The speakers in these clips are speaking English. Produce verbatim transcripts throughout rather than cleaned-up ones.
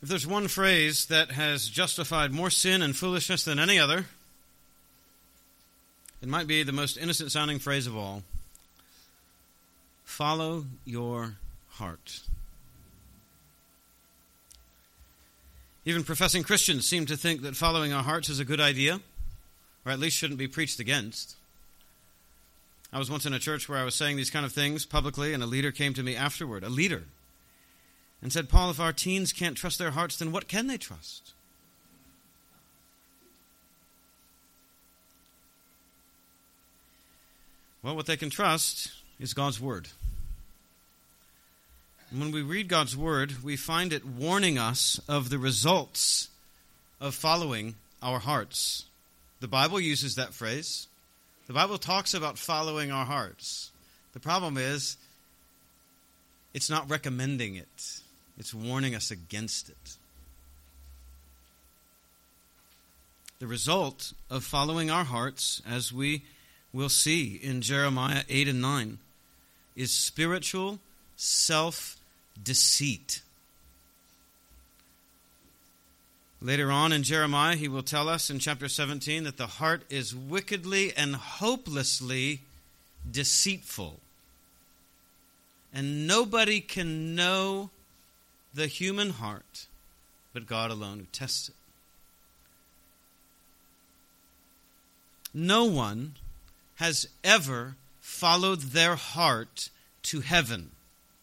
there's one phrase that has justified more sin and foolishness than any other, it might be the most innocent-sounding phrase of all. Follow your heart. Even professing Christians seem to think that following our hearts is a good idea, or at least shouldn't be preached against. I was once in a church where I was saying these kind of things publicly, and a leader came to me afterward, a leader, and said, Paul, if our teens can't trust their hearts, then what can they trust? Well, what they can trust is God's Word. And when we read God's Word, we find it warning us of the results of following our hearts. The Bible uses that phrase. The Bible talks about following our hearts. The problem is, it's not recommending it. It's warning us against it. The result of following our hearts, as we will see in Jeremiah eight and nine, is spiritual self-deceit. Later on in Jeremiah, he will tell us in chapter seventeen that the heart is wickedly and hopelessly deceitful. And nobody can know the human heart but God alone who tests it. No one has ever followed their heart to heaven.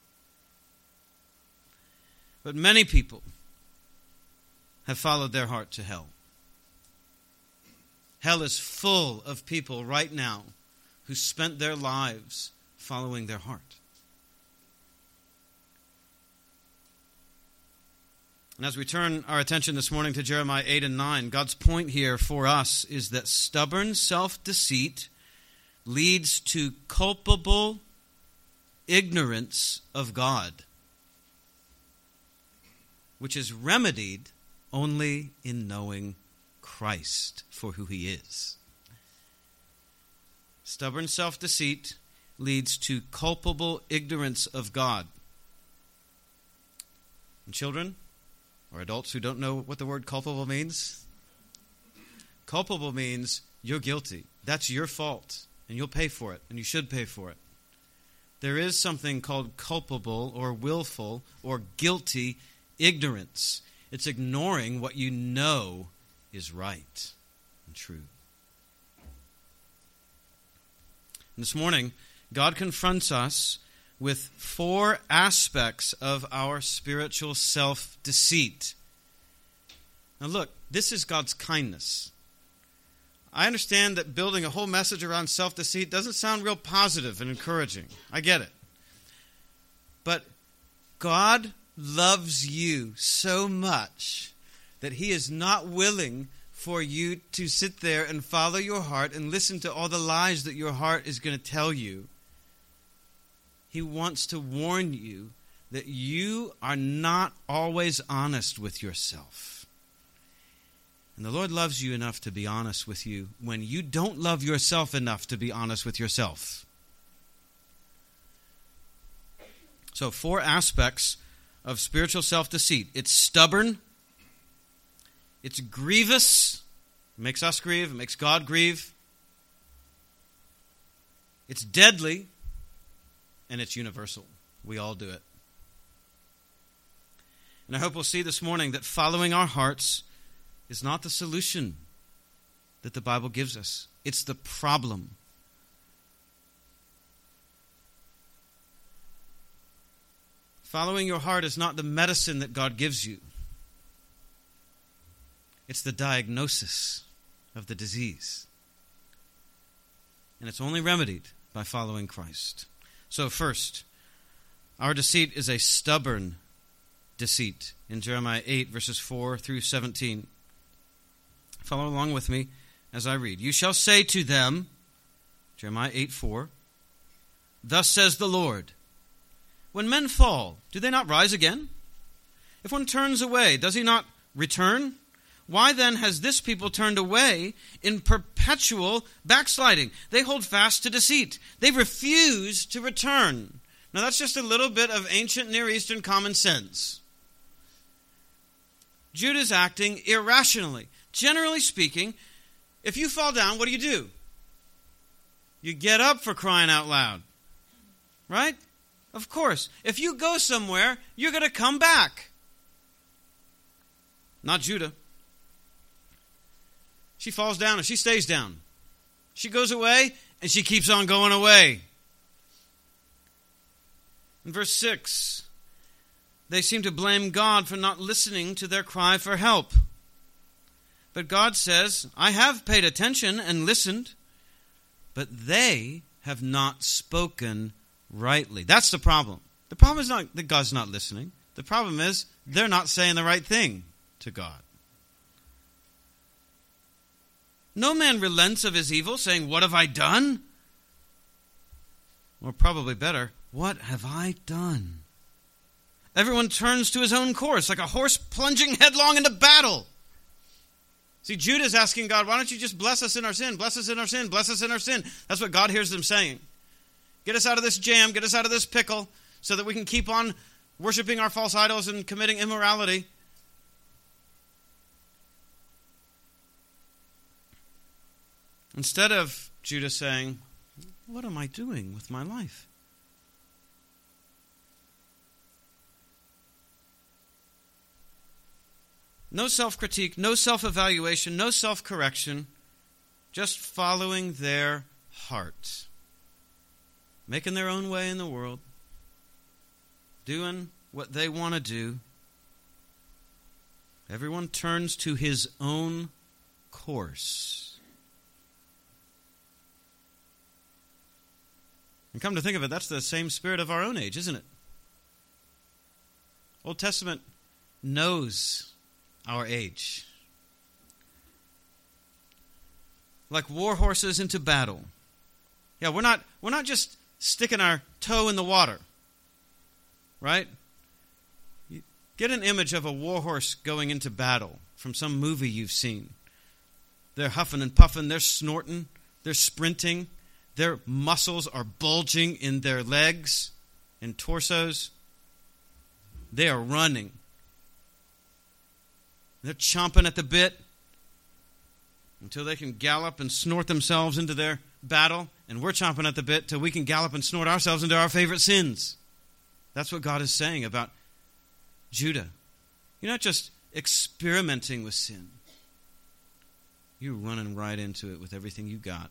But many people have followed their heart to hell. Hell is full of people right now who spent their lives following their heart. And as we turn our attention this morning to Jeremiah eight and nine, God's point here for us is that stubborn self-deceit leads to culpable ignorance of God, which is remedied only in knowing Christ for who He is. Stubborn self-deceit leads to culpable ignorance of God. And children, or adults who don't know what the word culpable means, culpable means you're guilty. That's your fault, and you'll pay for it, and you should pay for it. There is something called culpable or willful or guilty ignorance. It's ignoring what you know is right and true. And this morning, God confronts us with four aspects of our spiritual self-deceit. Now look, this is God's kindness. I understand that building a whole message around self-deceit doesn't sound real positive and encouraging. I get it. But God loves you so much that He is not willing for you to sit there and follow your heart and listen to all the lies that your heart is going to tell you. He wants to warn you that you are not always honest with yourself. And the Lord loves you enough to be honest with you when you don't love yourself enough to be honest with yourself. So, four aspects of spiritual self-deceit. It's stubborn. It's grievous. It makes us grieve. It makes God grieve. It's deadly. And it's universal. We all do it. And I hope we'll see this morning that following our hearts is not the solution that the Bible gives us. It's the problem. Following your heart is not the medicine that God gives you. It's the diagnosis of the disease. And it's only remedied by following Christ. So first, our deceit is a stubborn deceit in Jeremiah eight, verses four through seventeen. Follow along with me as I read. You shall say to them, Jeremiah eight four, thus says the Lord, when men fall, do they not rise again? If one turns away, does he not return? Why then has this people turned away in perpetual backsliding? They hold fast to deceit. They refuse to return. Now that's just a little bit of ancient Near Eastern common sense. Judah's acting irrationally. Generally speaking, if you fall down, what do you do? You get up, for crying out loud. Right? Of course. If you go somewhere, you're going to come back. Not Judah. She falls down and she stays down. She goes away and she keeps on going away. In verse six, they seem to blame God for not listening to their cry for help. But God says, I have paid attention and listened, but they have not spoken rightly. That's the problem. The problem is not that God's not listening. The problem is they're not saying the right thing to God. No man relents of his evil, saying, what have I done? Or probably better, what have I done? Everyone turns to his own course, like a horse plunging headlong into battle. See, Judah's asking God, why don't you just bless us in our sin, bless us in our sin, bless us in our sin. That's what God hears them saying. Get us out of this jam, get us out of this pickle, so that we can keep on worshiping our false idols and committing immorality. Instead of Judah saying, what am I doing with my life? No self-critique, no self-evaluation, no self-correction, just following their heart. Making their own way in the world, doing what they want to do. Everyone turns to his own course. And come to think of it, that's the same spirit of our own age, isn't it? Old Testament knows our age. Like war horses into battle. Yeah, we're not we're not just sticking our toe in the water. Right? You get an image of a war horse going into battle from some movie you've seen. They're huffing and puffing, they're snorting, they're sprinting. Their muscles are bulging in their legs and torsos. They are running. They're chomping at the bit until they can gallop and snort themselves into their battle. And we're chomping at the bit till we can gallop and snort ourselves into our favorite sins. That's what God is saying about Judah. You're not just experimenting with sin. You're running right into it with everything you got.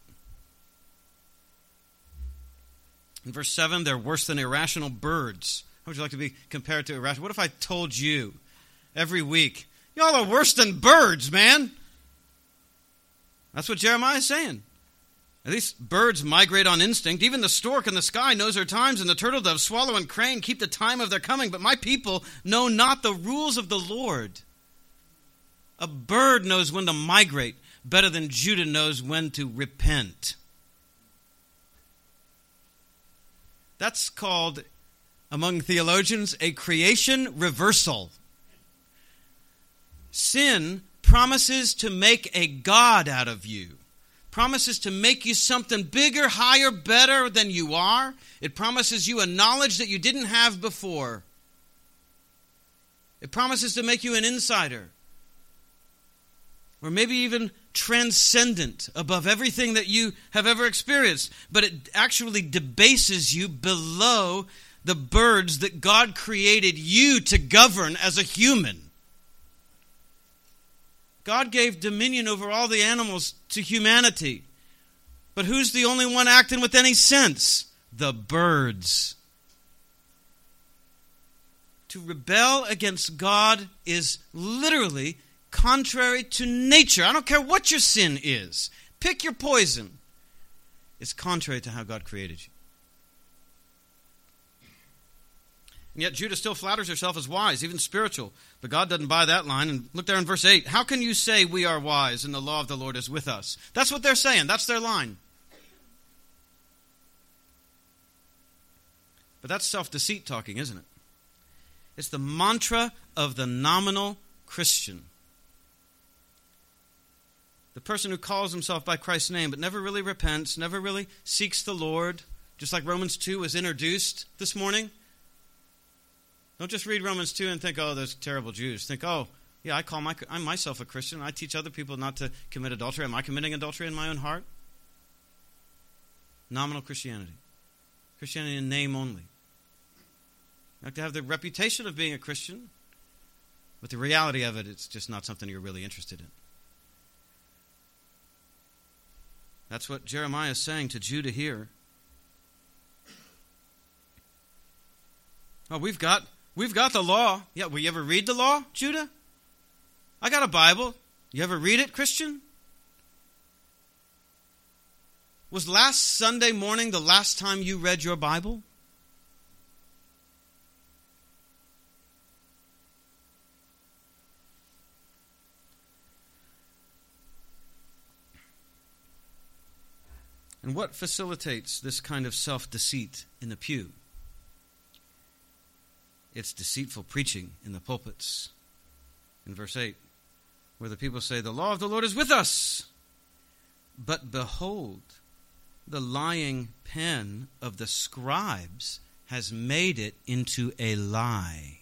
In verse seven, they're worse than irrational birds. How would you like to be compared to irrational? What if I told you every week, y'all are worse than birds, man? That's what Jeremiah is saying. At least birds migrate on instinct. Even the stork in the sky knows her times, and the turtle dove, swallow, and crane keep the time of their coming. But my people know not the rules of the Lord. A bird knows when to migrate better than Judah knows when to repent. That's called, among theologians, a creation reversal. Sin promises to make a God out of you. Promises to make you something bigger, higher, better than you are. It promises you a knowledge that you didn't have before. It promises to make you an insider. Or maybe even transcendent above everything that you have ever experienced. But it actually debases you below the birds that God created you to govern as a human. God gave dominion over all the animals to humanity. But who's the only one acting with any sense? The birds. To rebel against God is literally contrary to nature. I don't care what your sin is. Pick your poison. It's contrary to how God created you. And yet Judah still flatters herself as wise, even spiritual. But God doesn't buy that line. And look there in verse eight. How can you say we are wise and the law of the Lord is with us? That's what they're saying. That's their line. But that's self-deceit talking, isn't it? It's the mantra of the nominal Christian. The person who calls himself by Christ's name but never really repents, never really seeks the Lord, just like Romans two was introduced this morning. Don't just read Romans two and think, oh, those terrible Jews. Think, oh, Yeah, I call my, I'm myself a Christian. I teach other people not to commit adultery. Am I committing adultery in my own heart? Nominal Christianity. Christianity in name only. You have to have the reputation of being a Christian, but the reality of it, it's just not something you're really interested in. That's what Jeremiah is saying to Judah here. Oh, we've got we've got the law. Yeah, will you ever read the law, Judah? I got a Bible. You ever read it, Christian? Was last Sunday morning the last time you read your Bible? And what facilitates this kind of self-deceit in the pew? It's deceitful preaching in the pulpits. In verse eight, where the people say, the law of the Lord is with us. But behold, the lying pen of the scribes has made it into a lie.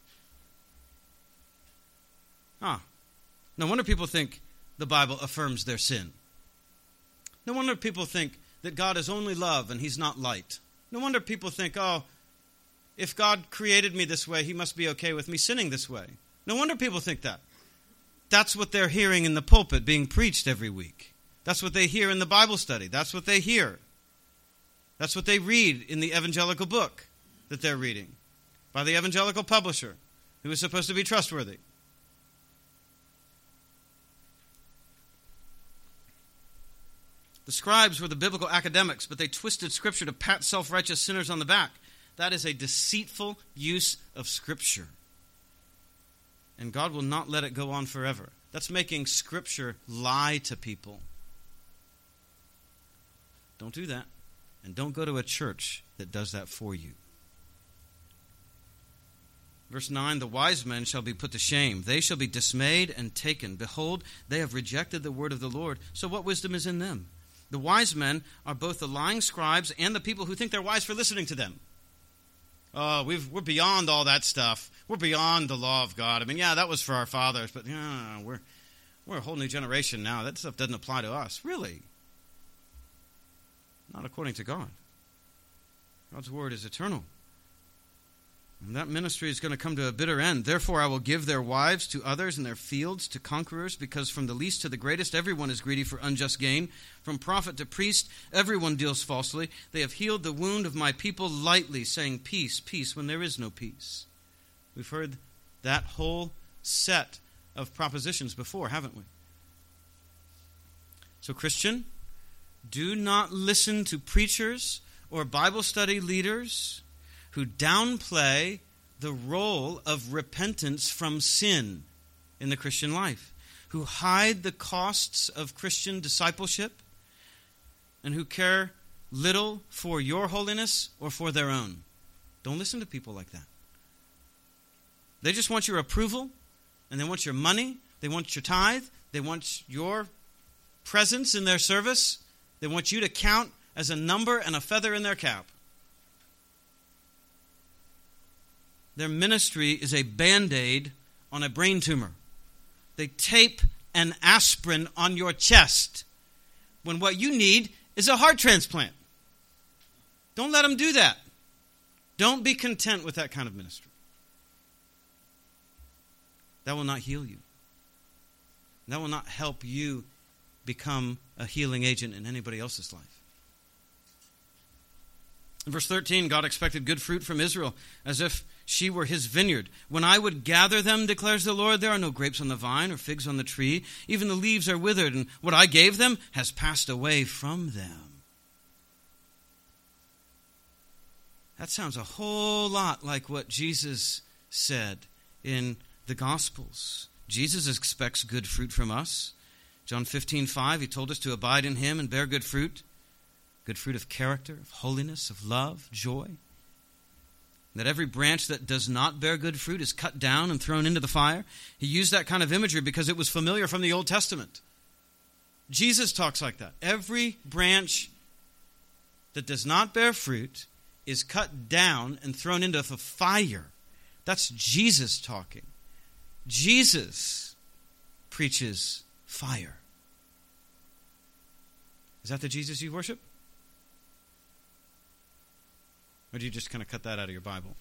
Ah, no wonder people think the Bible affirms their sin. No wonder people think that God is only love and he's not light. No wonder people think, oh, if God created me this way, he must be okay with me sinning this way. No wonder people think that. That's what they're hearing in the pulpit being preached every week. That's what they hear in the Bible study. That's what they hear. That's what they read in the evangelical book that they're reading by the evangelical publisher who is supposed to be trustworthy. The scribes were the biblical academics, but they twisted Scripture to pat self-righteous sinners on the back. That is a deceitful use of Scripture. And God will not let it go on forever. That's making Scripture lie to people. Don't do that. And don't go to a church that does that for you. Verse nine, the wise men shall be put to shame. They shall be dismayed and taken. Behold, they have rejected the word of the Lord. So what wisdom is in them? The wise men are both the lying scribes and the people who think they're wise for listening to them. Oh, we've, we're beyond all that stuff. We're beyond the law of God. I mean, yeah, that was for our fathers, but yeah, we're we're a whole new generation now. That stuff doesn't apply to us. Really? Not according to God. God's word is eternal. And that ministry is going to come to a bitter end. Therefore, I will give their wives to others and their fields to conquerors, because from the least to the greatest, everyone is greedy for unjust gain. From prophet to priest, everyone deals falsely. They have healed the wound of my people lightly, saying, peace, peace, when there is no peace. We've heard that whole set of propositions before, haven't we? So, Christian, do not listen to preachers or Bible study leaders who downplay the role of repentance from sin in the Christian life, who hide the costs of Christian discipleship, and who care little for your holiness or for their own. Don't listen to people like that. They just want your approval, and they want your money, they want your tithe, they want your presence in their service, they want you to count as a number and a feather in their cap. Their ministry is a Band-Aid on a brain tumor. They tape an aspirin on your chest when what you need is a heart transplant. Don't let them do that. Don't be content with that kind of ministry. That will not heal you. That will not help you become a healing agent in anybody else's life. In verse thirteen, God expected good fruit from Israel, as if she were his vineyard. When I would gather them, declares the Lord, there are no grapes on the vine or figs on the tree. Even the leaves are withered, and what I gave them has passed away from them. That sounds a whole lot like what Jesus said in the Gospels. Jesus expects good fruit from us. John fifteen five, he told us to abide in him and bear good fruit. Good fruit of character, of holiness, of love, joy. That every branch that does not bear good fruit is cut down and thrown into the fire. He used that kind of imagery because it was familiar from the Old Testament. Jesus talks like that. Every branch that does not bear fruit is cut down and thrown into the fire. That's Jesus talking. Jesus preaches fire. Is that the Jesus you worship? Or do you just kind of cut that out of your Bible?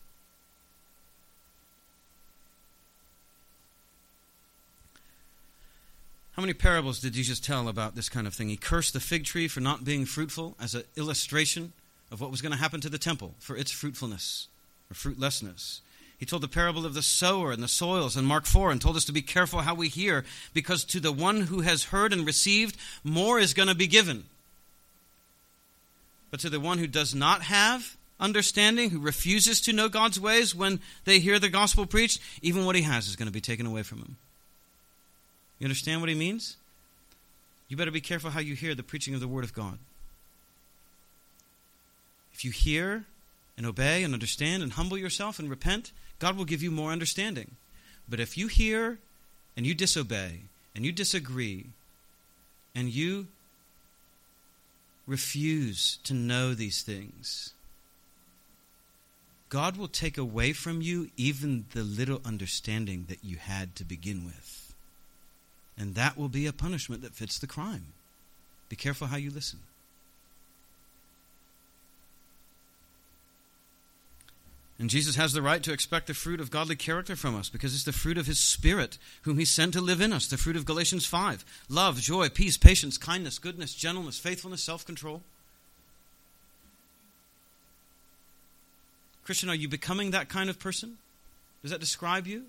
How many parables did Jesus tell about this kind of thing? He cursed the fig tree for not being fruitful as an illustration of what was going to happen to the temple for its fruitfulness or fruitlessness. He told the parable of the sower and the soils in Mark four and told us to be careful how we hear, because to the one who has heard and received, more is going to be given. But to the one who does not have understanding, who refuses to know God's ways when they hear the gospel preached, even what he has is going to be taken away from him. You understand what he means? You better be careful how you hear the preaching of the Word of God. If you hear and obey and understand and humble yourself and repent, God will give you more understanding. But if you hear and you disobey and you disagree and you refuse to know these things, God will take away from you even the little understanding that you had to begin with. And that will be a punishment that fits the crime. Be careful how you listen. And Jesus has the right to expect the fruit of godly character from us, because it's the fruit of his Spirit whom he sent to live in us, the fruit of Galatians five. Love, joy, peace, patience, kindness, goodness, gentleness, faithfulness, self-control. Christian, are you becoming that kind of person? Does that describe you?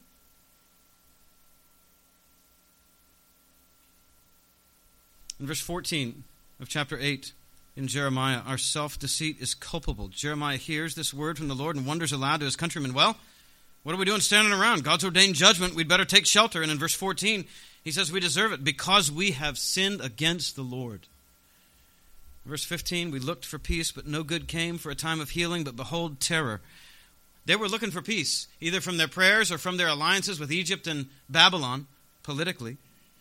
In verse fourteen of chapter eight in Jeremiah, our self-deceit is culpable. Jeremiah hears this word from the Lord and wonders aloud to his countrymen, well, what are we doing standing around? God's ordained judgment. We'd better take shelter. And in verse fourteen, he says we deserve it because we have sinned against the Lord. Verse fifteen, we looked for peace, but no good came, for a time of healing, but behold, terror. They were looking for peace, either from their prayers or from their alliances with Egypt and Babylon, politically.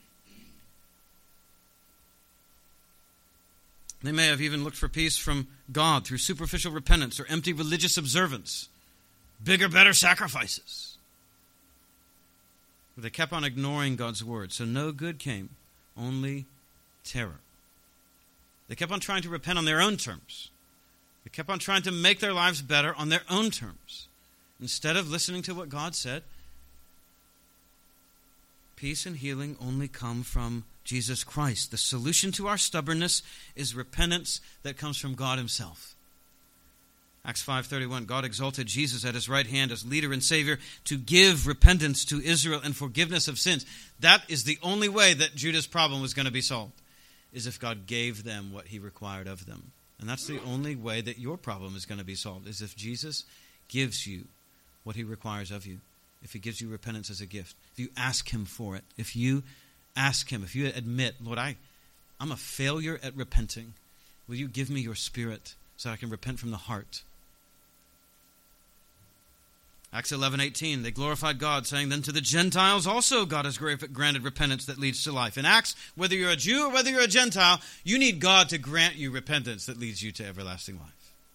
They may have even looked for peace from God through superficial repentance or empty religious observance, bigger, better sacrifices. But they kept on ignoring God's word, so no good came, only terror. They kept on trying to repent on their own terms. They kept on trying to make their lives better on their own terms, instead of listening to what God said. Peace and healing only come from Jesus Christ. The solution to our stubbornness is repentance that comes from God himself. Acts five thirty-one, God exalted Jesus at his right hand as leader and Savior to give repentance to Israel and forgiveness of sins. That is the only way that Judah's problem was going to be solved, is if God gave them what he required of them. And that's the only way that your problem is going to be solved, is if Jesus gives you what he requires of you. If he gives you repentance as a gift. If you ask him for it. If you ask him, if you admit, Lord, I, I'm a failure at repenting. Will you give me your Spirit so I can repent from the heart? Acts eleven eighteen, they glorified God, saying, then to the Gentiles also God has granted repentance that leads to life. In Acts, whether you're a Jew or whether you're a Gentile, you need God to grant you repentance that leads you to everlasting life.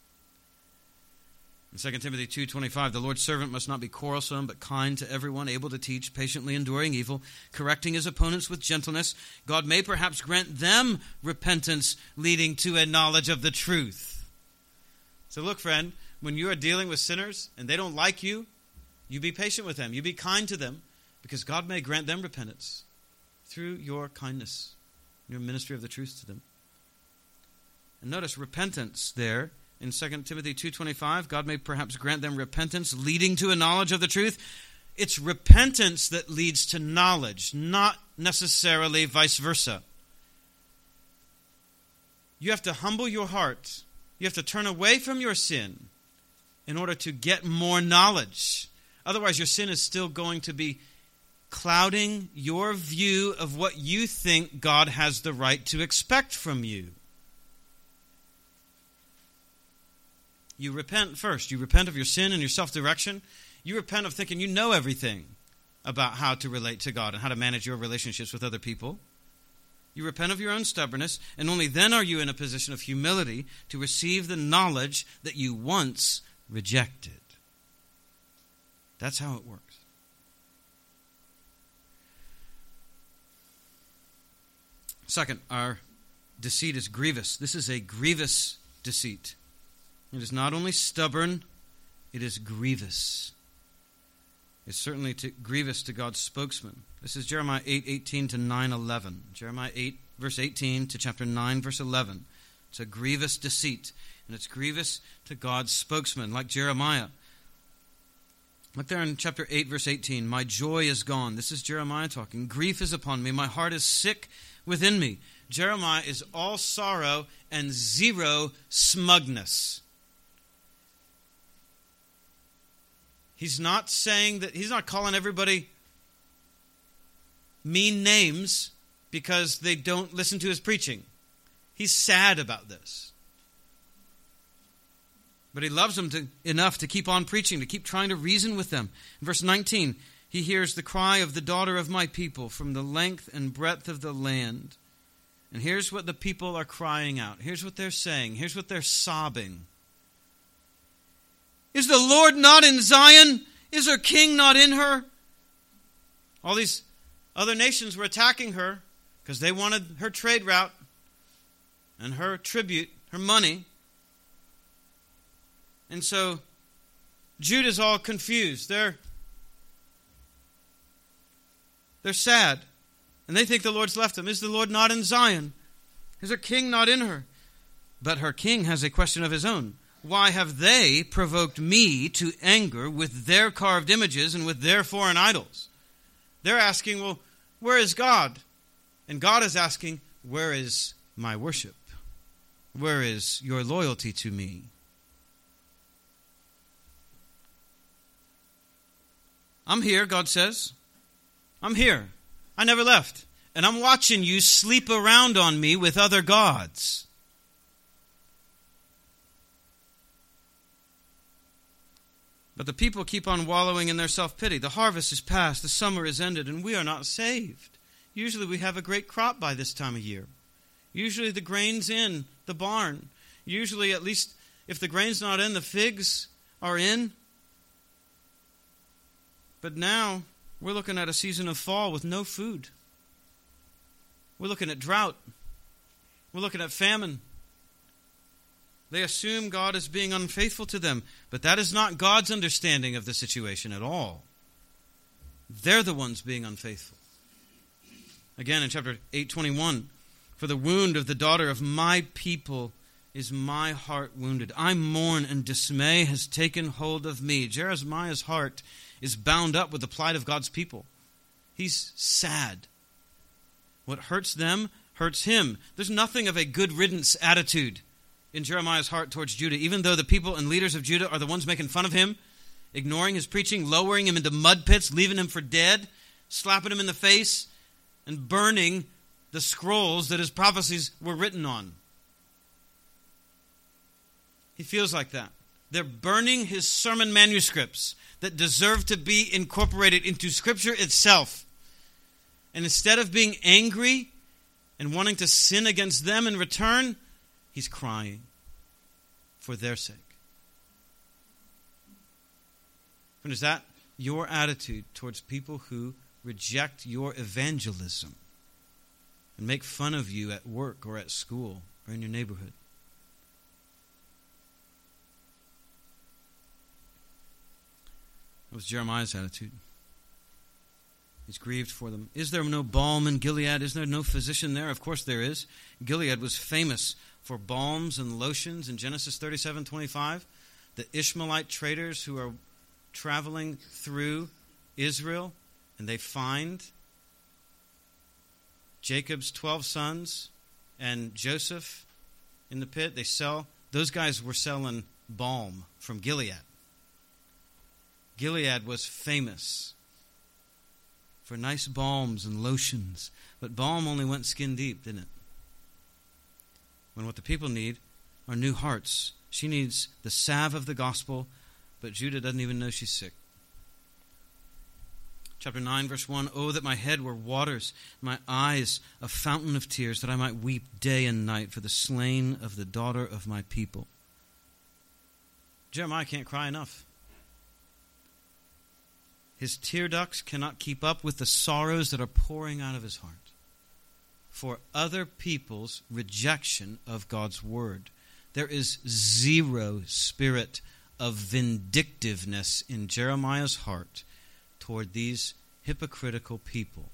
In Second Timothy two twenty-five, the Lord's servant must not be quarrelsome, but kind to everyone, able to teach, patiently enduring evil, correcting his opponents with gentleness. God may perhaps grant them repentance leading to a knowledge of the truth. So look, friend, when you are dealing with sinners and they don't like you, you be patient with them. You be kind to them, because God may grant them repentance through your kindness, your ministry of the truth to them. And notice repentance there. In Second Timothy two twenty-five, God may perhaps grant them repentance leading to a knowledge of the truth. It's repentance that leads to knowledge, not necessarily vice versa. You have to humble your heart. You have to turn away from your sin in order to get more knowledge. Otherwise, your sin is still going to be clouding your view of what you think God has the right to expect from you. You repent first. You repent of your sin and your self-direction. You repent of thinking you know everything about how to relate to God and how to manage your relationships with other people. You repent of your own stubbornness, and only then are you in a position of humility to receive the knowledge that you once rejected. That's how it works. Second, our deceit is grievous. This is a grievous deceit. It is not only stubborn, it is grievous. It's certainly to, grievous to God's spokesman. This is Jeremiah eight eighteen to nine eleven. Jeremiah eight, verse eighteen to chapter nine, verse eleven. It's a grievous deceit, and it's grievous to God's spokesman, like Jeremiah. Look there in chapter eight, verse eighteen. My joy is gone. This is Jeremiah talking. Grief is upon me. My heart is sick within me. Jeremiah is all sorrow and zero smugness. He's not saying that, he's not calling everybody mean names because they don't listen to his preaching. He's sad about this. But he loves them to, enough to keep on preaching, to keep trying to reason with them. In verse nineteen, he hears the cry of the daughter of my people from the length and breadth of the land. And here's what the people are crying out. Here's what they're saying. Here's what they're sobbing. Is the Lord not in Zion? Is her king not in her? All these other nations were attacking her because they wanted her trade route and her tribute, her money. And so Judah's all confused. They're, they're sad. And they think the Lord's left them. Is the Lord not in Zion? Is her king not in her? But her king has a question of his own. Why have they provoked me to anger with their carved images and with their foreign idols? They're asking, well, where is God? And God is asking, where is my worship? Where is your loyalty to me? I'm here, God says. I'm here. I never left. And I'm watching you sleep around on me with other gods. But the people keep on wallowing in their self-pity. The harvest is past, the summer is ended, and we are not saved. Usually we have a great crop by this time of year. Usually the grain's in the barn. Usually, at least if the grain's not in, the figs are in. But now we're looking at a season of fall with no food. We're looking at drought. We're looking at famine. They assume God is being unfaithful to them, but that is not God's understanding of the situation at all. They're the ones being unfaithful. Again, in chapter eight twenty-one, for the wound of the daughter of my people is my heart wounded. I mourn, and dismay has taken hold of me. Jeremiah's heart is bound up with the plight of God's people. He's sad. What hurts them hurts him. There's nothing of a good riddance attitude in Jeremiah's heart towards Judah, even though the people and leaders of Judah are the ones making fun of him, ignoring his preaching, lowering him into mud pits, leaving him for dead, slapping him in the face, and burning the scrolls that his prophecies were written on. He feels like that. They're burning his sermon manuscripts that deserve to be incorporated into Scripture itself. And instead of being angry and wanting to sin against them in return, he's crying for their sake. And is that your attitude towards people who reject your evangelism and make fun of you at work or at school or in your neighborhood? That was Jeremiah's attitude. He's grieved for them. Is there no balm in Gilead? Is there no physician there? Of course there is. Gilead was famous for balms and lotions in Genesis thirty-seven twenty-five. The Ishmaelite traders who are traveling through Israel, and they find Jacob's twelve sons and Joseph in the pit. They sell, those guys were selling balm from Gilead. Gilead was famous for nice balms and lotions. But balm only went skin deep, didn't it? When what the people need are new hearts. She needs the salve of the gospel, but Judah doesn't even know she's sick. Chapter nine, verse one, oh, that my head were waters, my eyes a fountain of tears, that I might weep day and night for the slain of the daughter of my people. Jeremiah can't cry enough. His tear ducts cannot keep up with the sorrows that are pouring out of his heart for other people's rejection of God's word. There is zero spirit of vindictiveness in Jeremiah's heart toward these hypocritical people.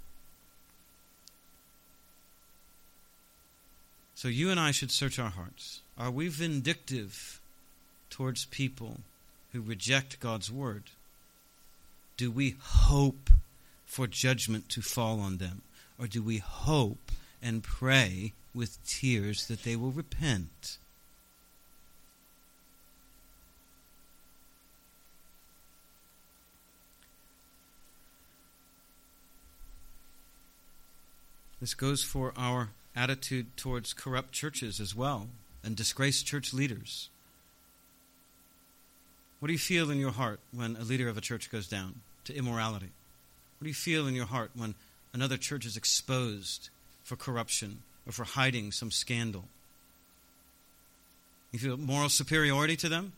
So you and I should search our hearts. Are we vindictive towards people who reject God's word? Do we hope for judgment to fall on them? Or do we hope and pray with tears that they will repent? This goes for our attitude towards corrupt churches as well, and disgraced church leaders. What do you feel in your heart when a leader of a church goes down to immorality? What do you feel in your heart when another church is exposed for corruption or for hiding some scandal? You feel moral superiority to them?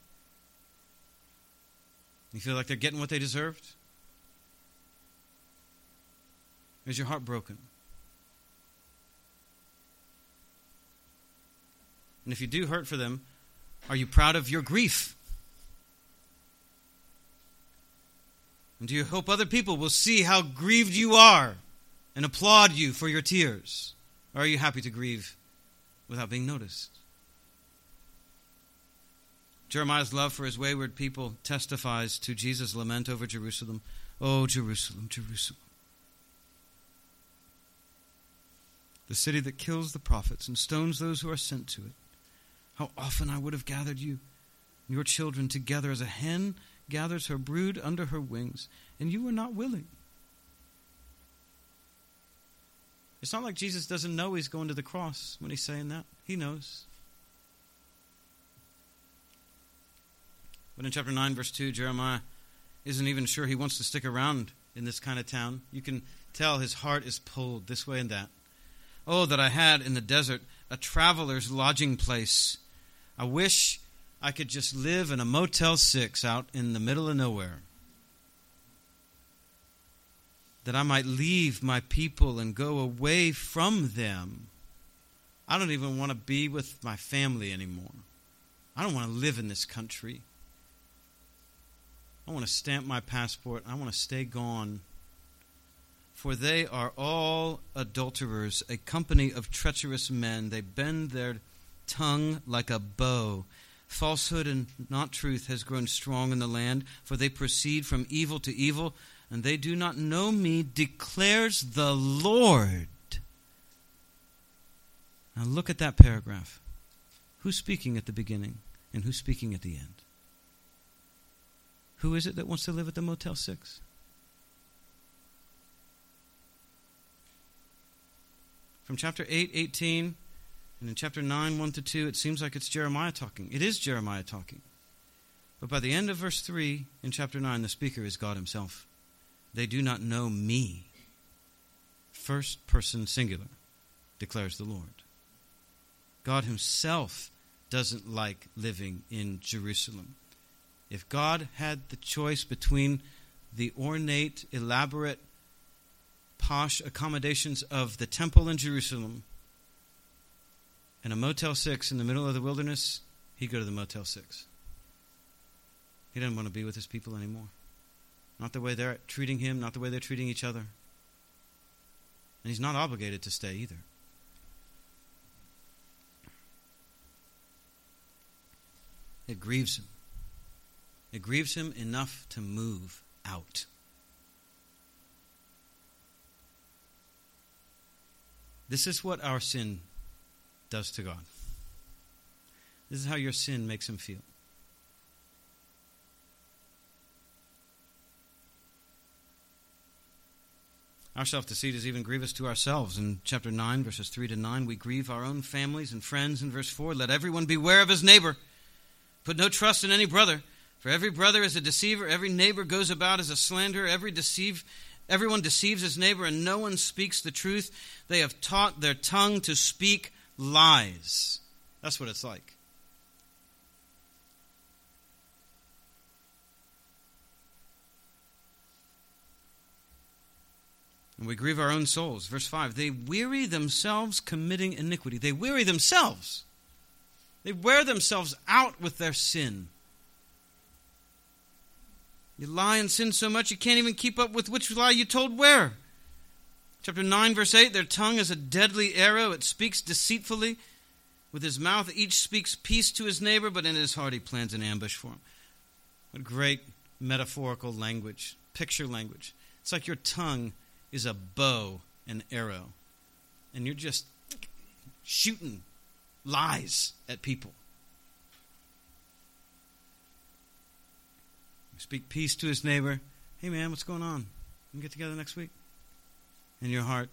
You feel like they're getting what they deserved? Or is your heart broken? And if you do hurt for them, are you proud of your grief? And do you hope other people will see how grieved you are and applaud you for your tears? Or are you happy to grieve without being noticed? Jeremiah's love for his wayward people testifies to Jesus' lament over Jerusalem. Oh, Jerusalem, Jerusalem, the city that kills the prophets and stones those who are sent to it. How often I would have gathered you, your children, together as a hen gathers her brood under her wings, and you were not willing. It's not like Jesus doesn't know he's going to the cross when he's saying that. He knows. But in chapter nine, verse two, Jeremiah isn't even sure he wants to stick around in this kind of town. You can tell his heart is pulled this way and that. Oh, that I had in the desert a traveler's lodging place. I wish I could just live in a Motel six out in the middle of nowhere. That I might leave my people and go away from them. I don't even want to be with my family anymore. I don't want to live in this country. I want to stamp my passport. I want to stay gone. For they are all adulterers, a company of treacherous men. They bend their tongue like a bow. Falsehood and not truth has grown strong in the land, for they proceed from evil to evil, and they do not know me, declares the Lord. Now look at that paragraph. Who's speaking at the beginning and who's speaking at the end? Who is it that wants to live at the Motel six? From chapter eight, eighteen, and in chapter nine, one to two, it seems like it's Jeremiah talking. It is Jeremiah talking. But by the end of verse three, in chapter nine, the speaker is God himself. They do not know me. First person singular, declares the Lord. God himself doesn't like living in Jerusalem. If God had the choice between the ornate, elaborate, posh accommodations of the temple in Jerusalem and a Motel six in the middle of the wilderness, he'd go to the Motel six. He doesn't want to be with his people anymore. Not the way they're treating him, not the way they're treating each other. And he's not obligated to stay either. It grieves him. It grieves him enough to move out. This is what our sin does to God. This is how your sin makes him feel. Our self-deceit is even grievous to ourselves. In chapter nine, verses three to nine, we grieve our own families and friends. In verse four, let everyone beware of his neighbor. Put no trust in any brother. For every brother is a deceiver, every neighbor goes about as a slanderer, every deceive, everyone deceives his neighbor, and no one speaks the truth. They have taught their tongue to speak lies. That's what it's like. And we grieve our own souls. Verse five, they weary themselves committing iniquity. They weary themselves. They wear themselves out with their sin. You lie and sin so much you can't even keep up with which lie you told where. Chapter nine, verse eight, their tongue is a deadly arrow. It speaks deceitfully. With his mouth each speaks peace to his neighbor, but in his heart he plans an ambush for him. What great metaphorical language, picture language. It's like your tongue is a bow and arrow, and you're just shooting lies at people. You speak peace to his neighbor. Hey man, what's going on? We can get together next week. In your heart,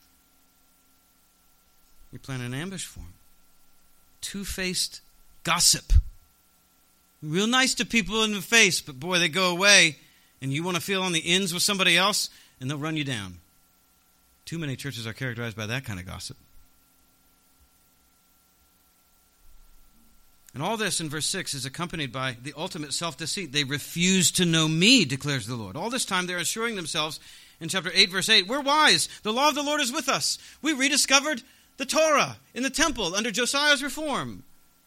you plan an ambush for him. Two-faced gossip. Real nice to people in the face, but boy, they go away, and you want to feel on the ends with somebody else, and they'll run you down. Too many churches are characterized by that kind of gossip. And all this in verse six is accompanied by the ultimate self-deceit. They refuse to know me, declares the Lord. All this time they're assuring themselves in chapter eight, verse eight, we're wise. The law of the Lord is with us. We rediscovered the Torah in the temple under Josiah's reform.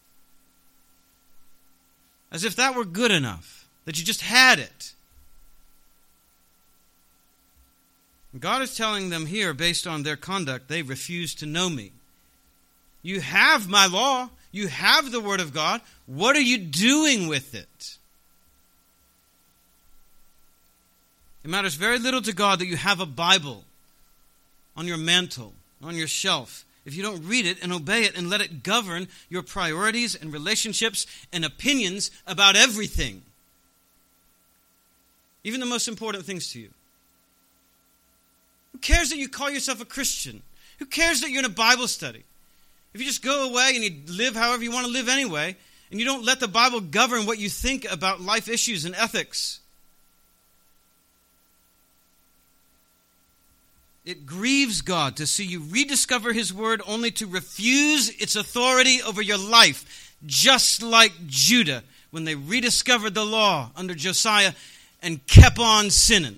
As if that were good enough, that you just had it. God is telling them here, based on their conduct, they refuse to know me. You have my law. You have the Word of God. What are you doing with it? It matters very little to God that you have a Bible on your mantle, on your shelf, if you don't read it and obey it and let it govern your priorities and relationships and opinions about everything. Even the most important things to you. Who cares that you call yourself a Christian? Who cares that you're in a Bible study? If you just go away and you live however you want to live anyway, and you don't let the Bible govern what you think about life issues and ethics, it grieves God to see you rediscover His Word only to refuse its authority over your life, just like Judah when they rediscovered the law under Josiah and kept on sinning.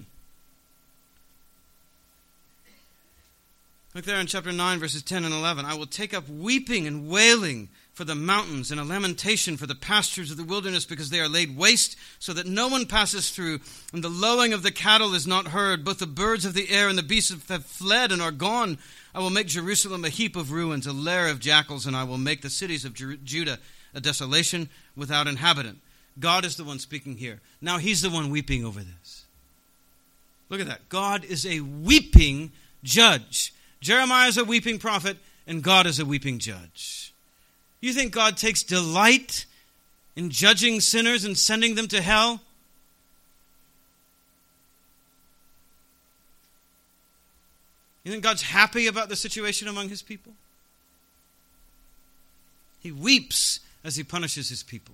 Look there in chapter nine, verses ten and eleven. I will take up weeping and wailing for the mountains and a lamentation for the pastures of the wilderness because they are laid waste so that no one passes through. And the lowing of the cattle is not heard. Both the birds of the air and the beasts have fled and are gone. I will make Jerusalem a heap of ruins, a lair of jackals, and I will make the cities of Jer- Judah a desolation without inhabitant. God is the one speaking here. Now He's the one weeping over this. Look at that. God is a weeping judge. Jeremiah is a weeping prophet, and God is a weeping judge. You think God takes delight in judging sinners and sending them to hell? You think God's happy about the situation among His people? He weeps as He punishes His people.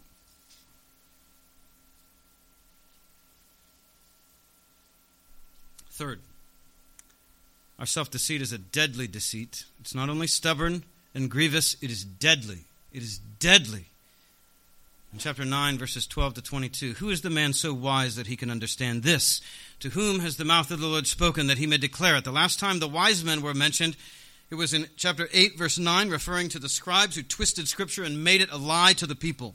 Third, our self-deceit is a deadly deceit. It's not only stubborn and grievous, it is deadly. It is deadly. In chapter nine, verses twelve to twenty-two, who is the man so wise that he can understand this? To whom has the mouth of the Lord spoken that he may declare it? The last time the wise men were mentioned, it was in chapter eight, verse nine, referring to the scribes who twisted Scripture and made it a lie to the people.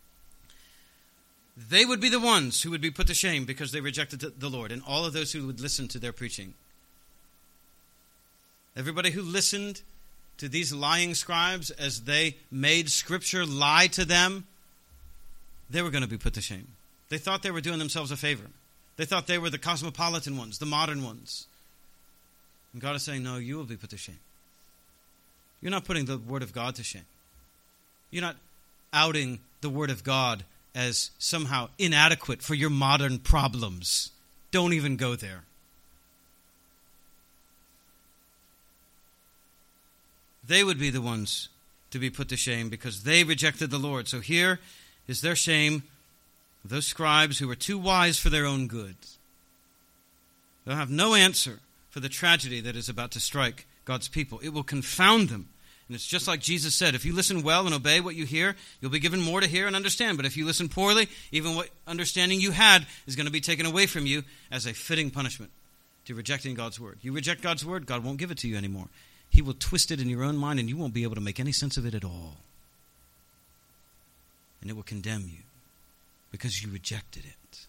They would be the ones who would be put to shame because they rejected the Lord, and all of those who would listen to their preaching. Everybody who listened to these lying scribes as they made Scripture lie to them, they were going to be put to shame. They thought they were doing themselves a favor. They thought they were the cosmopolitan ones, the modern ones. And God is saying, no, you will be put to shame. You're not putting the Word of God to shame. You're not outing the Word of God as somehow inadequate for your modern problems. Don't even go there. They would be the ones to be put to shame because they rejected the Lord. So here is their shame, those scribes who were too wise for their own good. They'll have no answer for the tragedy that is about to strike God's people. It will confound them. And it's just like Jesus said, if you listen well and obey what you hear, you'll be given more to hear and understand. But if you listen poorly, even what understanding you had is going to be taken away from you as a fitting punishment. to rejecting God's word. You reject God's word, God won't give it to you anymore. He will twist it in your own mind, and you won't be able to make any sense of it at all. And it will condemn you because you rejected it.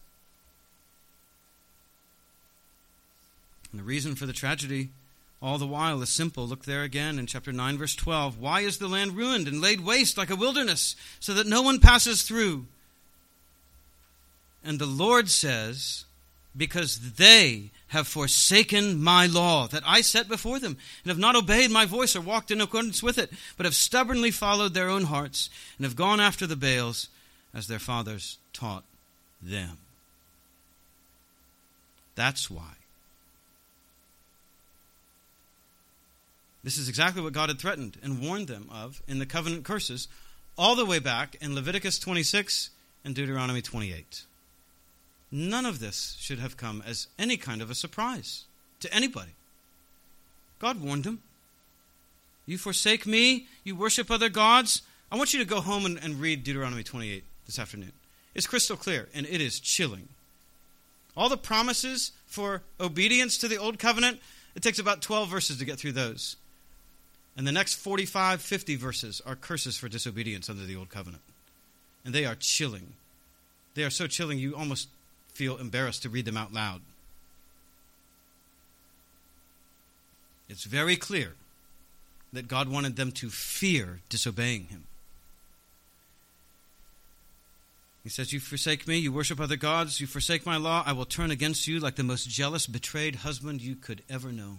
And the reason for the tragedy all the while is simple. Look there again in chapter nine, verse twelve. Why is the land ruined and laid waste like a wilderness, so that no one passes through? And the Lord says, because they have forsaken my law that I set before them, and have not obeyed my voice or walked in accordance with it, but have stubbornly followed their own hearts, and have gone after the Baals as their fathers taught them. That's why. This is exactly what God had threatened and warned them of in the covenant curses, all the way back in Leviticus twenty-six and Deuteronomy twenty-eight. None of this should have come as any kind of a surprise to anybody. God warned them. You forsake me, you worship other gods. I want you to go home and, and read Deuteronomy twenty-eight this afternoon. It's crystal clear, and it is chilling. All the promises for obedience to the old covenant, it takes about twelve verses to get through those. And the next forty-five, fifty verses are curses for disobedience under the old covenant. And they are chilling. They are so chilling you almost feel embarrassed to read them out loud. It's very clear that God wanted them to fear disobeying him. He says, you forsake me, you worship other gods, you forsake my law, I will turn against you like the most jealous, betrayed husband you could ever know,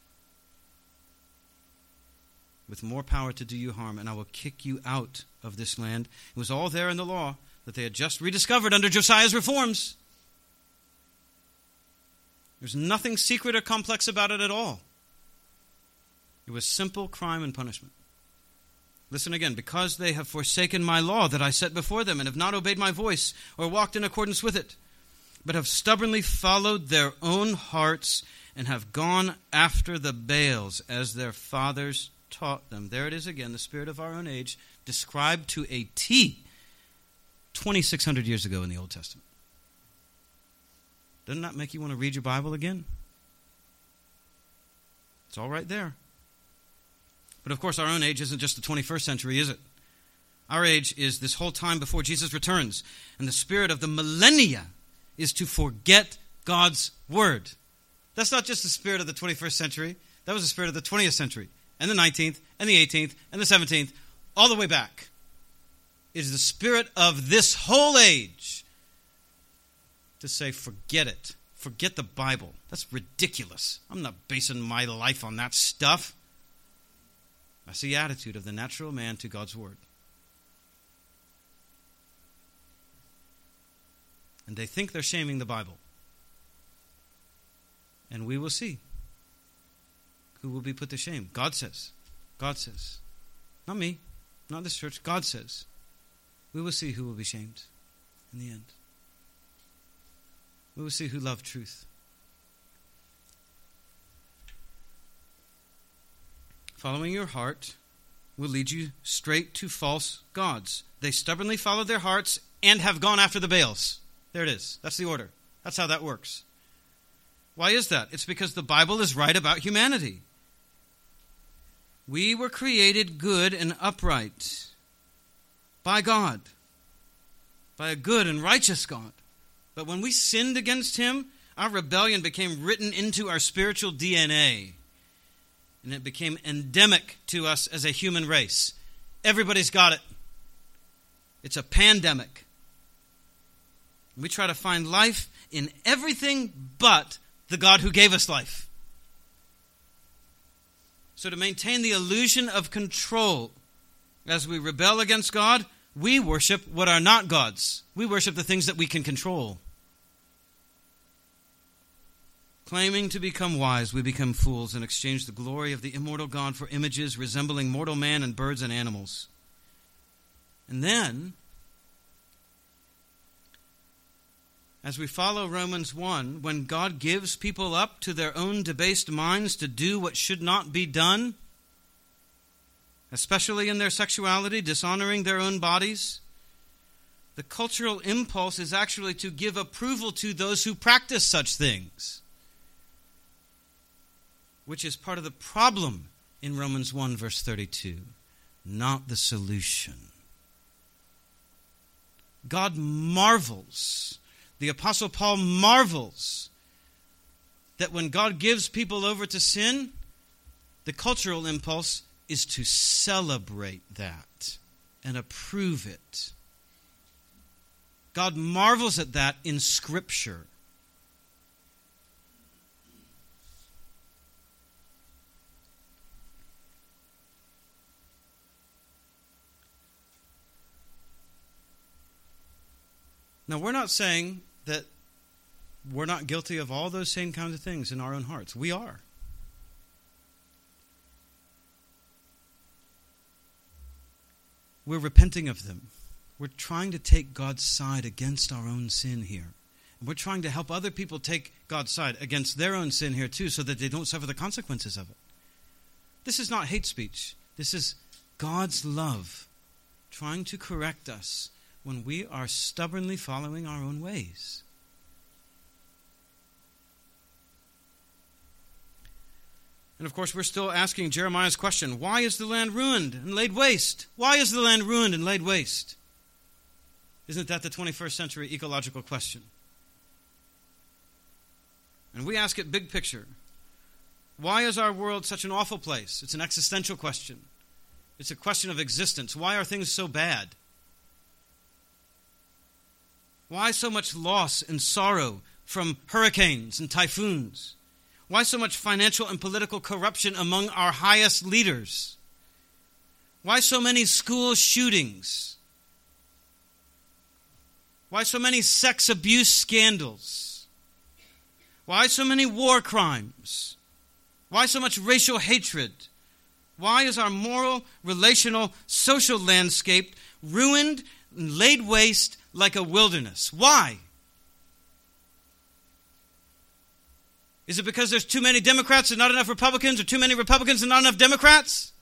with more power to do you harm, and I will kick you out of this land. It was all there in the law that they had just rediscovered under Josiah's reforms. There's nothing secret or complex about it at all. It was simple crime and punishment. Listen again. Because they have forsaken my law that I set before them, and have not obeyed my voice or walked in accordance with it, but have stubbornly followed their own hearts and have gone after the Baals as their fathers taught them. There it is again, the spirit of our own age, described to a T twenty-six hundred years ago in the Old Testament. Doesn't that make you want to read your Bible again? It's all right there. But of course, our own age isn't just the twenty-first century, is it? Our age is this whole time before Jesus returns. And the spirit of the millennia is to forget God's word. That's not just the spirit of the twenty-first century. That was the spirit of the twentieth century, and the nineteenth, and the eighteenth, and the seventeenth, all the way back. It is the spirit of this whole age to say, forget it. Forget the Bible. That's ridiculous. I'm not basing my life on that stuff. That's the attitude of the natural man to God's word. And they think they're shaming the Bible. And we will see who will be put to shame. God says. God says. Not me. Not this church. God says. We will see who will be shamed in the end. We will see who loved truth. Following your heart will lead you straight to false gods. They stubbornly followed their hearts and have gone after the Baals. There it is. That's the order. That's how that works. Why is that? It's because the Bible is right about humanity. We were created good and upright by God, by a good and righteous God. But when we sinned against him, our rebellion became written into our spiritual D N A. And it became endemic to us as a human race. Everybody's got it. It's a pandemic. We try to find life in everything but the God who gave us life. So to maintain the illusion of control as we rebel against God, we worship what are not gods. We worship the things that we can control. Claiming to become wise, we become fools and exchange the glory of the immortal God for images resembling mortal man and birds and animals. And then, as we follow Romans one, when God gives people up to their own debased minds to do what should not be done, especially in their sexuality, dishonoring their own bodies, the cultural impulse is actually to give approval to those who practice such things. which is part of the problem in Romans one, verse thirty-two, not the solution. God marvels, the Apostle Paul marvels, that when God gives people over to sin, the cultural impulse is to celebrate that and approve it. God marvels at that in Scripture. Now, we're not saying that we're not guilty of all those same kinds of things in our own hearts. We are. We're repenting of them. We're trying to take God's side against our own sin here. And we're trying to help other people take God's side against their own sin here too, so that they don't suffer the consequences of it. This is not hate speech. This is God's love trying to correct us when we are stubbornly following our own ways. And of course, we're still asking Jeremiah's question, why is the land ruined and laid waste? Why is the land ruined and laid waste? Isn't that the twenty-first century ecological question? And we ask it big picture. Why is our world such an awful place? It's an existential question. It's a question of existence. Why are things so bad? Why so much loss and sorrow from hurricanes and typhoons? Why so much financial and political corruption among our highest leaders? Why so many school shootings? Why so many sex abuse scandals? Why so many war crimes? Why so much racial hatred? Why is our moral, relational, social landscape ruined and laid waste like a wilderness? Why? Is it because there's too many Democrats and not enough Republicans, or too many Republicans and not enough Democrats?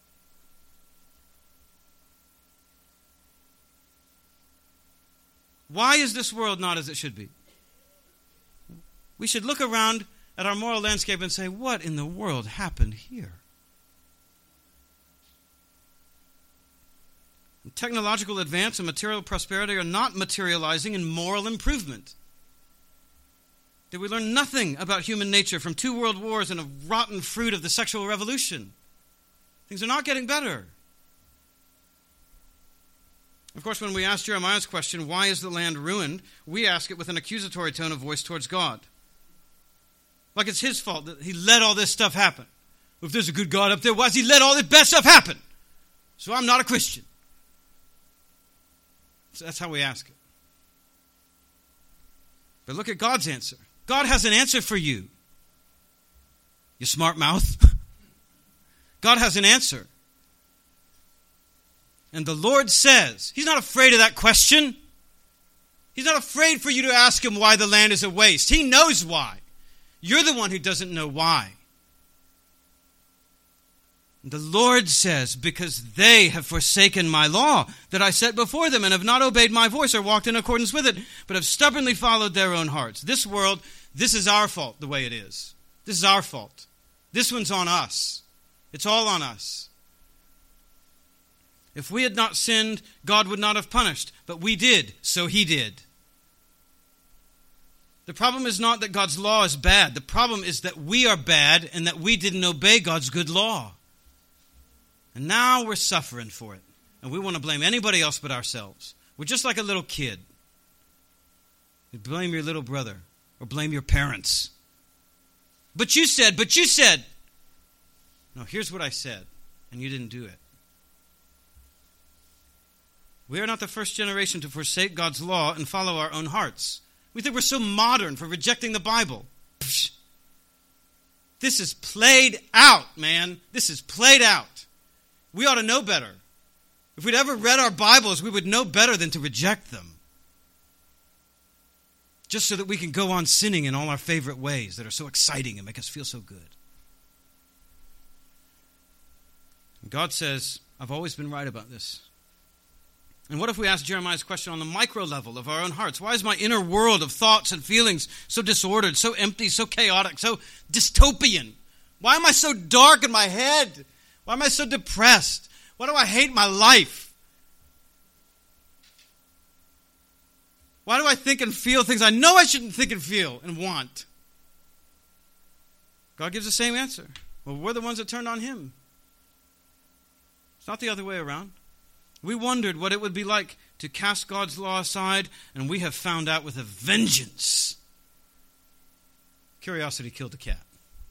Why is this world not as it should be? We should look around at our moral landscape and say, what in the world happened here? Technological advance and material prosperity are not materializing in moral improvement. Did we learn nothing about human nature from two world wars and a rotten fruit of the sexual revolution? Things are not getting better. Of course, when we ask Jeremiah's question, why is the land ruined, we ask it with an accusatory tone of voice towards God. Like it's his fault that he let all this stuff happen. If there's a good God up there, why does he let all this bad stuff happen? So I'm not a Christian. So that's how we ask it. But look at God's answer. God has an answer for you. You smart mouth. God has an answer. And the Lord says, he's not afraid of that question. He's not afraid for you to ask him why the land is a waste. He knows why. You're the one who doesn't know why. The Lord says, because they have forsaken my law that I set before them and have not obeyed my voice or walked in accordance with it, but have stubbornly followed their own hearts. This world, this is our fault the way it is. This is our fault. This one's on us. It's all on us. If we had not sinned, God would not have punished, but we did, so he did. The problem is not that God's law is bad. The problem is that we are bad and that we didn't obey God's good law. And now we're suffering for it. And we want to blame anybody else but ourselves. We're just like a little kid. You blame your little brother or blame your parents. But you said, but you said. No, here's what I said, and you didn't do it. We are not the first generation to forsake God's law and follow our own hearts. We think we're so modern for rejecting the Bible. Psh. This is played out, man. This is played out. We ought to know better. If we'd ever read our Bibles, we would know better than to reject them. Just so that we can go on sinning in all our favorite ways that are so exciting and make us feel so good. And God says, I've always been right about this. And what if we ask Jeremiah's question on the micro level of our own hearts? Why is my inner world of thoughts and feelings so disordered, so empty, so chaotic, so dystopian? Why am I so dark in my head? Why am I so depressed? Why do I hate my life? Why do I think and feel things I know I shouldn't think and feel and want? God gives the same answer. Well, we're the ones that turned on him. It's not the other way around. We wondered what it would be like to cast God's law aside, and we have found out with a vengeance. Curiosity killed the cat.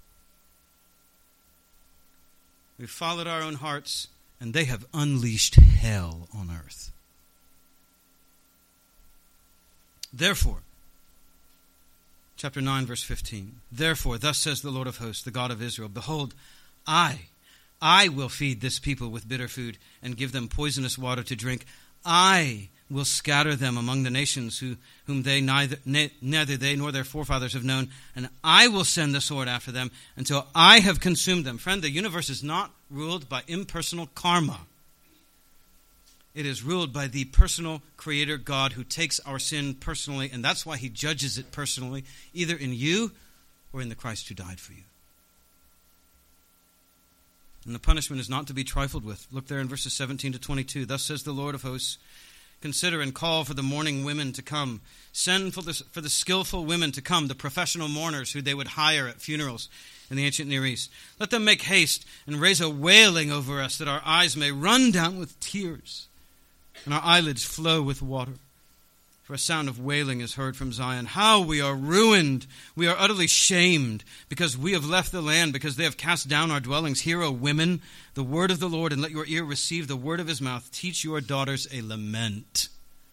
We've followed our own hearts, and they have unleashed hell on earth. Therefore, chapter nine, verse fifteen, therefore, thus says the Lord of hosts, the God of Israel, behold, I, I will feed this people with bitter food and give them poisonous water to drink. I will scatter them among the nations who, whom they neither, ne, neither they nor their forefathers have known, and I will send the sword after them until I have consumed them. Friend, the universe is not ruled by impersonal karma. It is ruled by the personal creator God who takes our sin personally, and that's why he judges it personally, either in you or in the Christ who died for you. And the punishment is not to be trifled with. Look there in verses seventeen to twenty-two. Thus says the Lord of hosts, consider and call for the mourning women to come. Send for the, for the skillful women to come, the professional mourners who they would hire at funerals in the ancient Near East. Let them make haste and raise a wailing over us, that our eyes may run down with tears and our eyelids flow with water. For a sound of wailing is heard from Zion. How we are ruined! We are utterly shamed, because we have left the land, because they have cast down our dwellings. Hear, O women, the word of the Lord, and let your ear receive the word of his mouth. Teach your daughters a lament.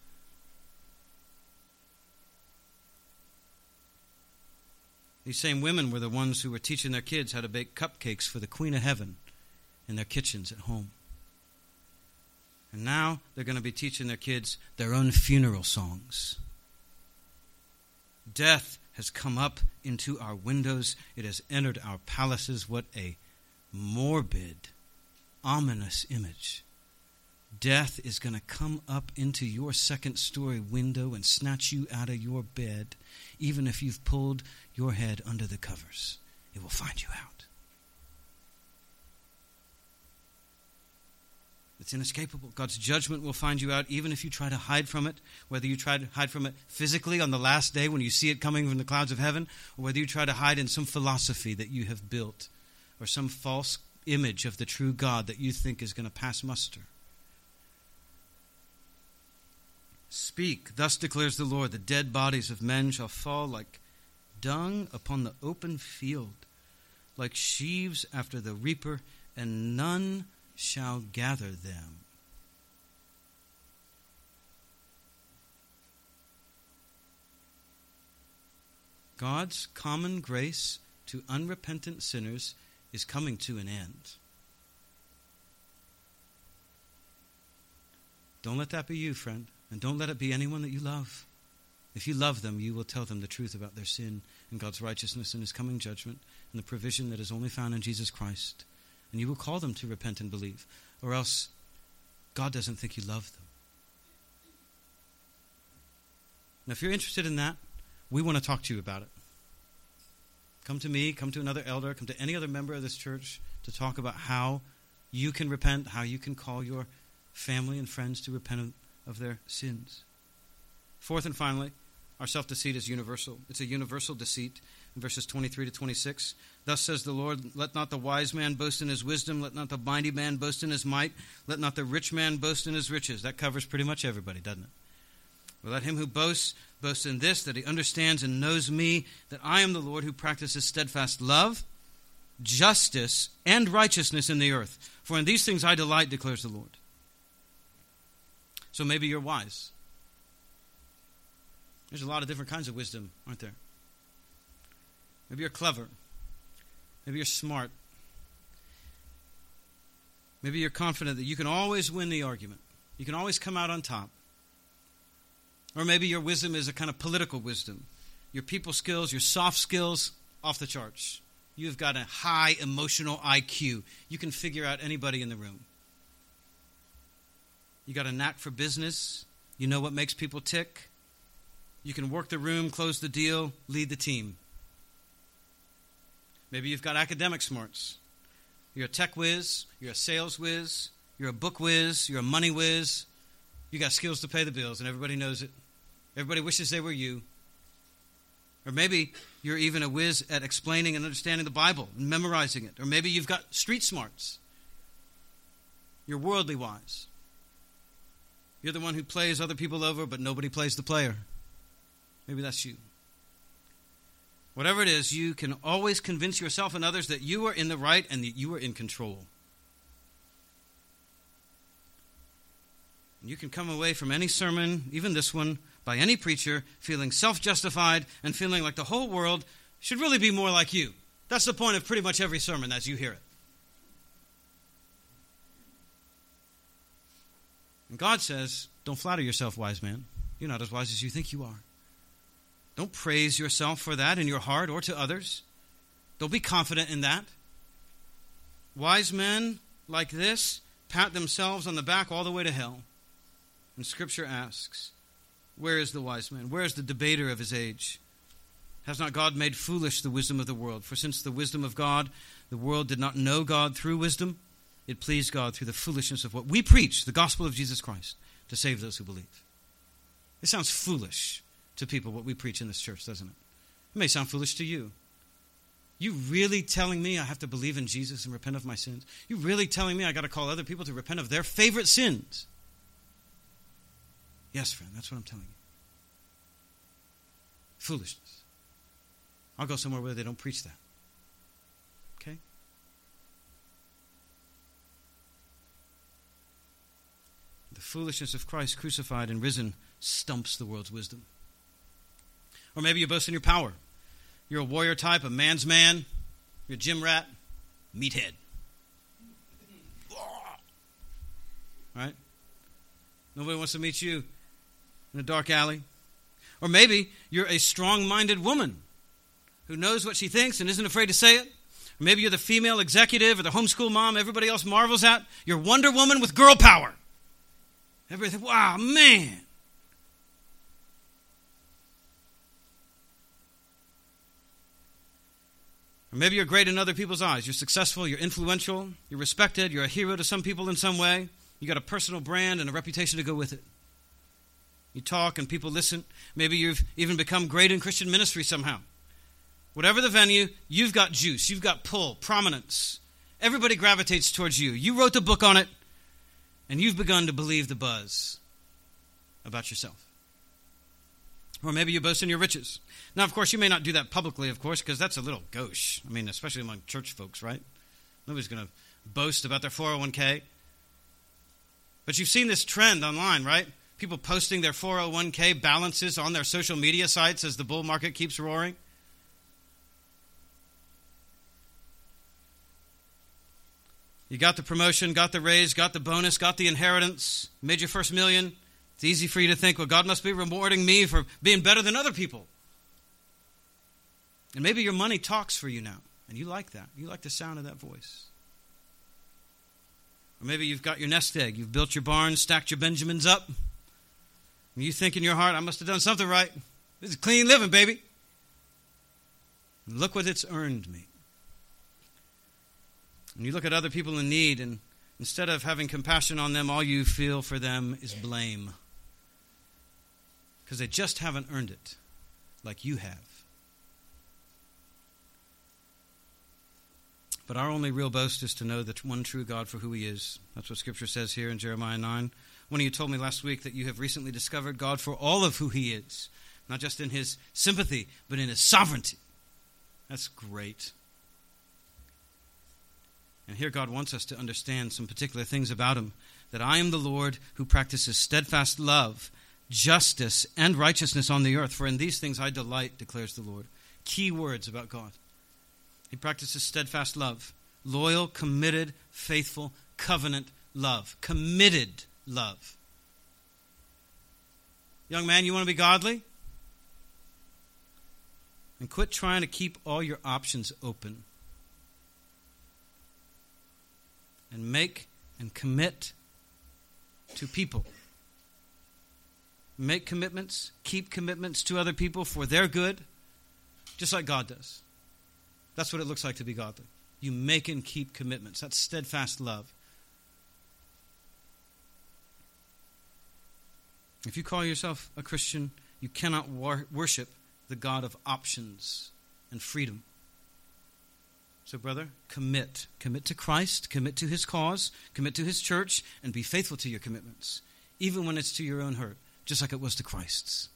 These same women were the ones who were teaching their kids how to bake cupcakes for the Queen of Heaven in their kitchens at home. And now they're going to be teaching their kids their own funeral songs. Death has come up into our windows. It has entered our palaces. What a morbid, ominous image. Death is going to come up into your second story window and snatch you out of your bed, even if you've pulled your head under the covers. It will find you out. It's inescapable. God's judgment will find you out even if you try to hide from it, whether you try to hide from it physically on the last day when you see it coming from the clouds of heaven, or whether you try to hide in some philosophy that you have built, or some false image of the true God that you think is going to pass muster. Speak, thus declares the Lord, the dead bodies of men shall fall like dung upon the open field, like sheaves after the reaper, and none shall gather them. God's common grace to unrepentant sinners is coming to an end. Don't let that be you, friend, and don't let it be anyone that you love. If you love them, you will tell them the truth about their sin and God's righteousness and his coming judgment and the provision that is only found in Jesus Christ. And you will call them to repent and believe, or else God doesn't think you love them. Now, if you're interested in that, we want to talk to you about it. Come to me, come to another elder, come to any other member of this church to talk about how you can repent, how you can call your family and friends to repent of their sins. Fourth and finally, our self-deceit is universal. It's a universal deceit. In verses twenty-three to twenty-six, thus says the Lord, let not the wise man boast in his wisdom, let not the mighty man boast in his might, let not the rich man boast in his riches. That covers pretty much everybody, doesn't it? But let him who boasts, boast in this, that he understands and knows me, that I am the Lord who practices steadfast love, justice, and righteousness in the earth. For in these things I delight, declares the Lord. So maybe you're wise. There's a lot of different kinds of wisdom, aren't there? Maybe you're clever. Maybe you're smart. Maybe you're confident that you can always win the argument. You can always come out on top. Or maybe your wisdom is a kind of political wisdom. Your people skills, your soft skills, off the charts. You've got a high emotional I Q. You can figure out anybody in the room. You got a knack for business. You know what makes people tick. You can work the room, close the deal, lead the team. Maybe you've got academic smarts. You're a tech whiz. You're a sales whiz. You're a book whiz. You're a money whiz. You got skills to pay the bills, and everybody knows it. Everybody wishes they were you. Or maybe you're even a whiz at explaining and understanding the Bible and memorizing it. Or maybe you've got street smarts. You're worldly wise. You're the one who plays other people over, but nobody plays the player. Maybe that's you. Whatever it is, you can always convince yourself and others that you are in the right and that you are in control. You can come away from any sermon, even this one, by any preacher, feeling self-justified and feeling like the whole world should really be more like you. That's the point of pretty much every sermon as you hear it. And God says, don't flatter yourself, wise man. You're not as wise as you think you are. Don't praise yourself for that in your heart or to others. Don't be confident in that. Wise men like this pat themselves on the back all the way to hell. And Scripture asks, where is the wise man? Where is the debater of his age? Has not God made foolish the wisdom of the world? For since the wisdom of God, the world did not know God through wisdom, it pleased God through the foolishness of what we preach, the gospel of Jesus Christ, to save those who believe. It sounds foolish to people what we preach in this church, doesn't it? It may sound foolish to you. You really telling me I have to believe in Jesus and repent of my sins? You really telling me I got to call other people to repent of their favorite sins? Yes, friend, that's what I'm telling you. Foolishness. I'll go somewhere where they don't preach that. Okay? The foolishness of Christ crucified and risen stumps the world's wisdom. Or maybe you boast in your power. You're a warrior type, a man's man. You're a gym rat, meathead. Right? Nobody wants to meet you in a dark alley. Or maybe you're a strong-minded woman who knows what she thinks and isn't afraid to say it. Or maybe you're the female executive or the homeschool mom everybody else marvels at. You're Wonder Woman with girl power. Everybody thinks, wow, man. Or maybe you're great in other people's eyes. You're successful, you're influential, you're respected, you're a hero to some people in some way. You got a personal brand and a reputation to go with it. You talk and people listen. Maybe you've even become great in Christian ministry somehow. Whatever the venue, you've got juice, you've got pull, prominence. Everybody gravitates towards you. You wrote the book on it, and you've begun to believe the buzz about yourself. Or maybe you boast in your riches. Now, of course, you may not do that publicly, of course, because that's a little gauche. I mean, especially among church folks, right? Nobody's going to boast about their four oh one k. But you've seen this trend online, right? People posting their four oh one k balances on their social media sites as the bull market keeps roaring. You got the promotion, got the raise, got the bonus, got the inheritance, made your first million. It's easy for you to think, well, God must be rewarding me for being better than other people. And maybe your money talks for you now, and you like that. You like the sound of that voice. Or maybe you've got your nest egg. You've built your barn, stacked your Benjamins up. And you think in your heart, I must have done something right. This is clean living, baby. And look what it's earned me. And you look at other people in need, and instead of having compassion on them, all you feel for them is blame. Because they just haven't earned it like you have. But our only real boast is to know the one true God for who He is. That's what Scripture says here in Jeremiah nine. One of you told me last week that you have recently discovered God for all of who He is. Not just in His sympathy, but in His sovereignty. That's great. And here God wants us to understand some particular things about Him. That I am the Lord who practices steadfast love, justice, and righteousness on the earth. For in these things I delight, declares the Lord. Key words about God. He practices steadfast love. Loyal, committed, faithful, covenant love. Committed love. Young man, you want to be godly? And quit trying to keep all your options open. And make and commit to people. Make commitments, keep commitments to other people for their good, just like God does. That's what it looks like to be godly. You make and keep commitments. That's steadfast love. If you call yourself a Christian, you cannot wor- worship the God of options and freedom. So, brother, commit. Commit to Christ, commit to his cause, commit to his church, and be faithful to your commitments, even when it's to your own hurt, just like it was to Christ's.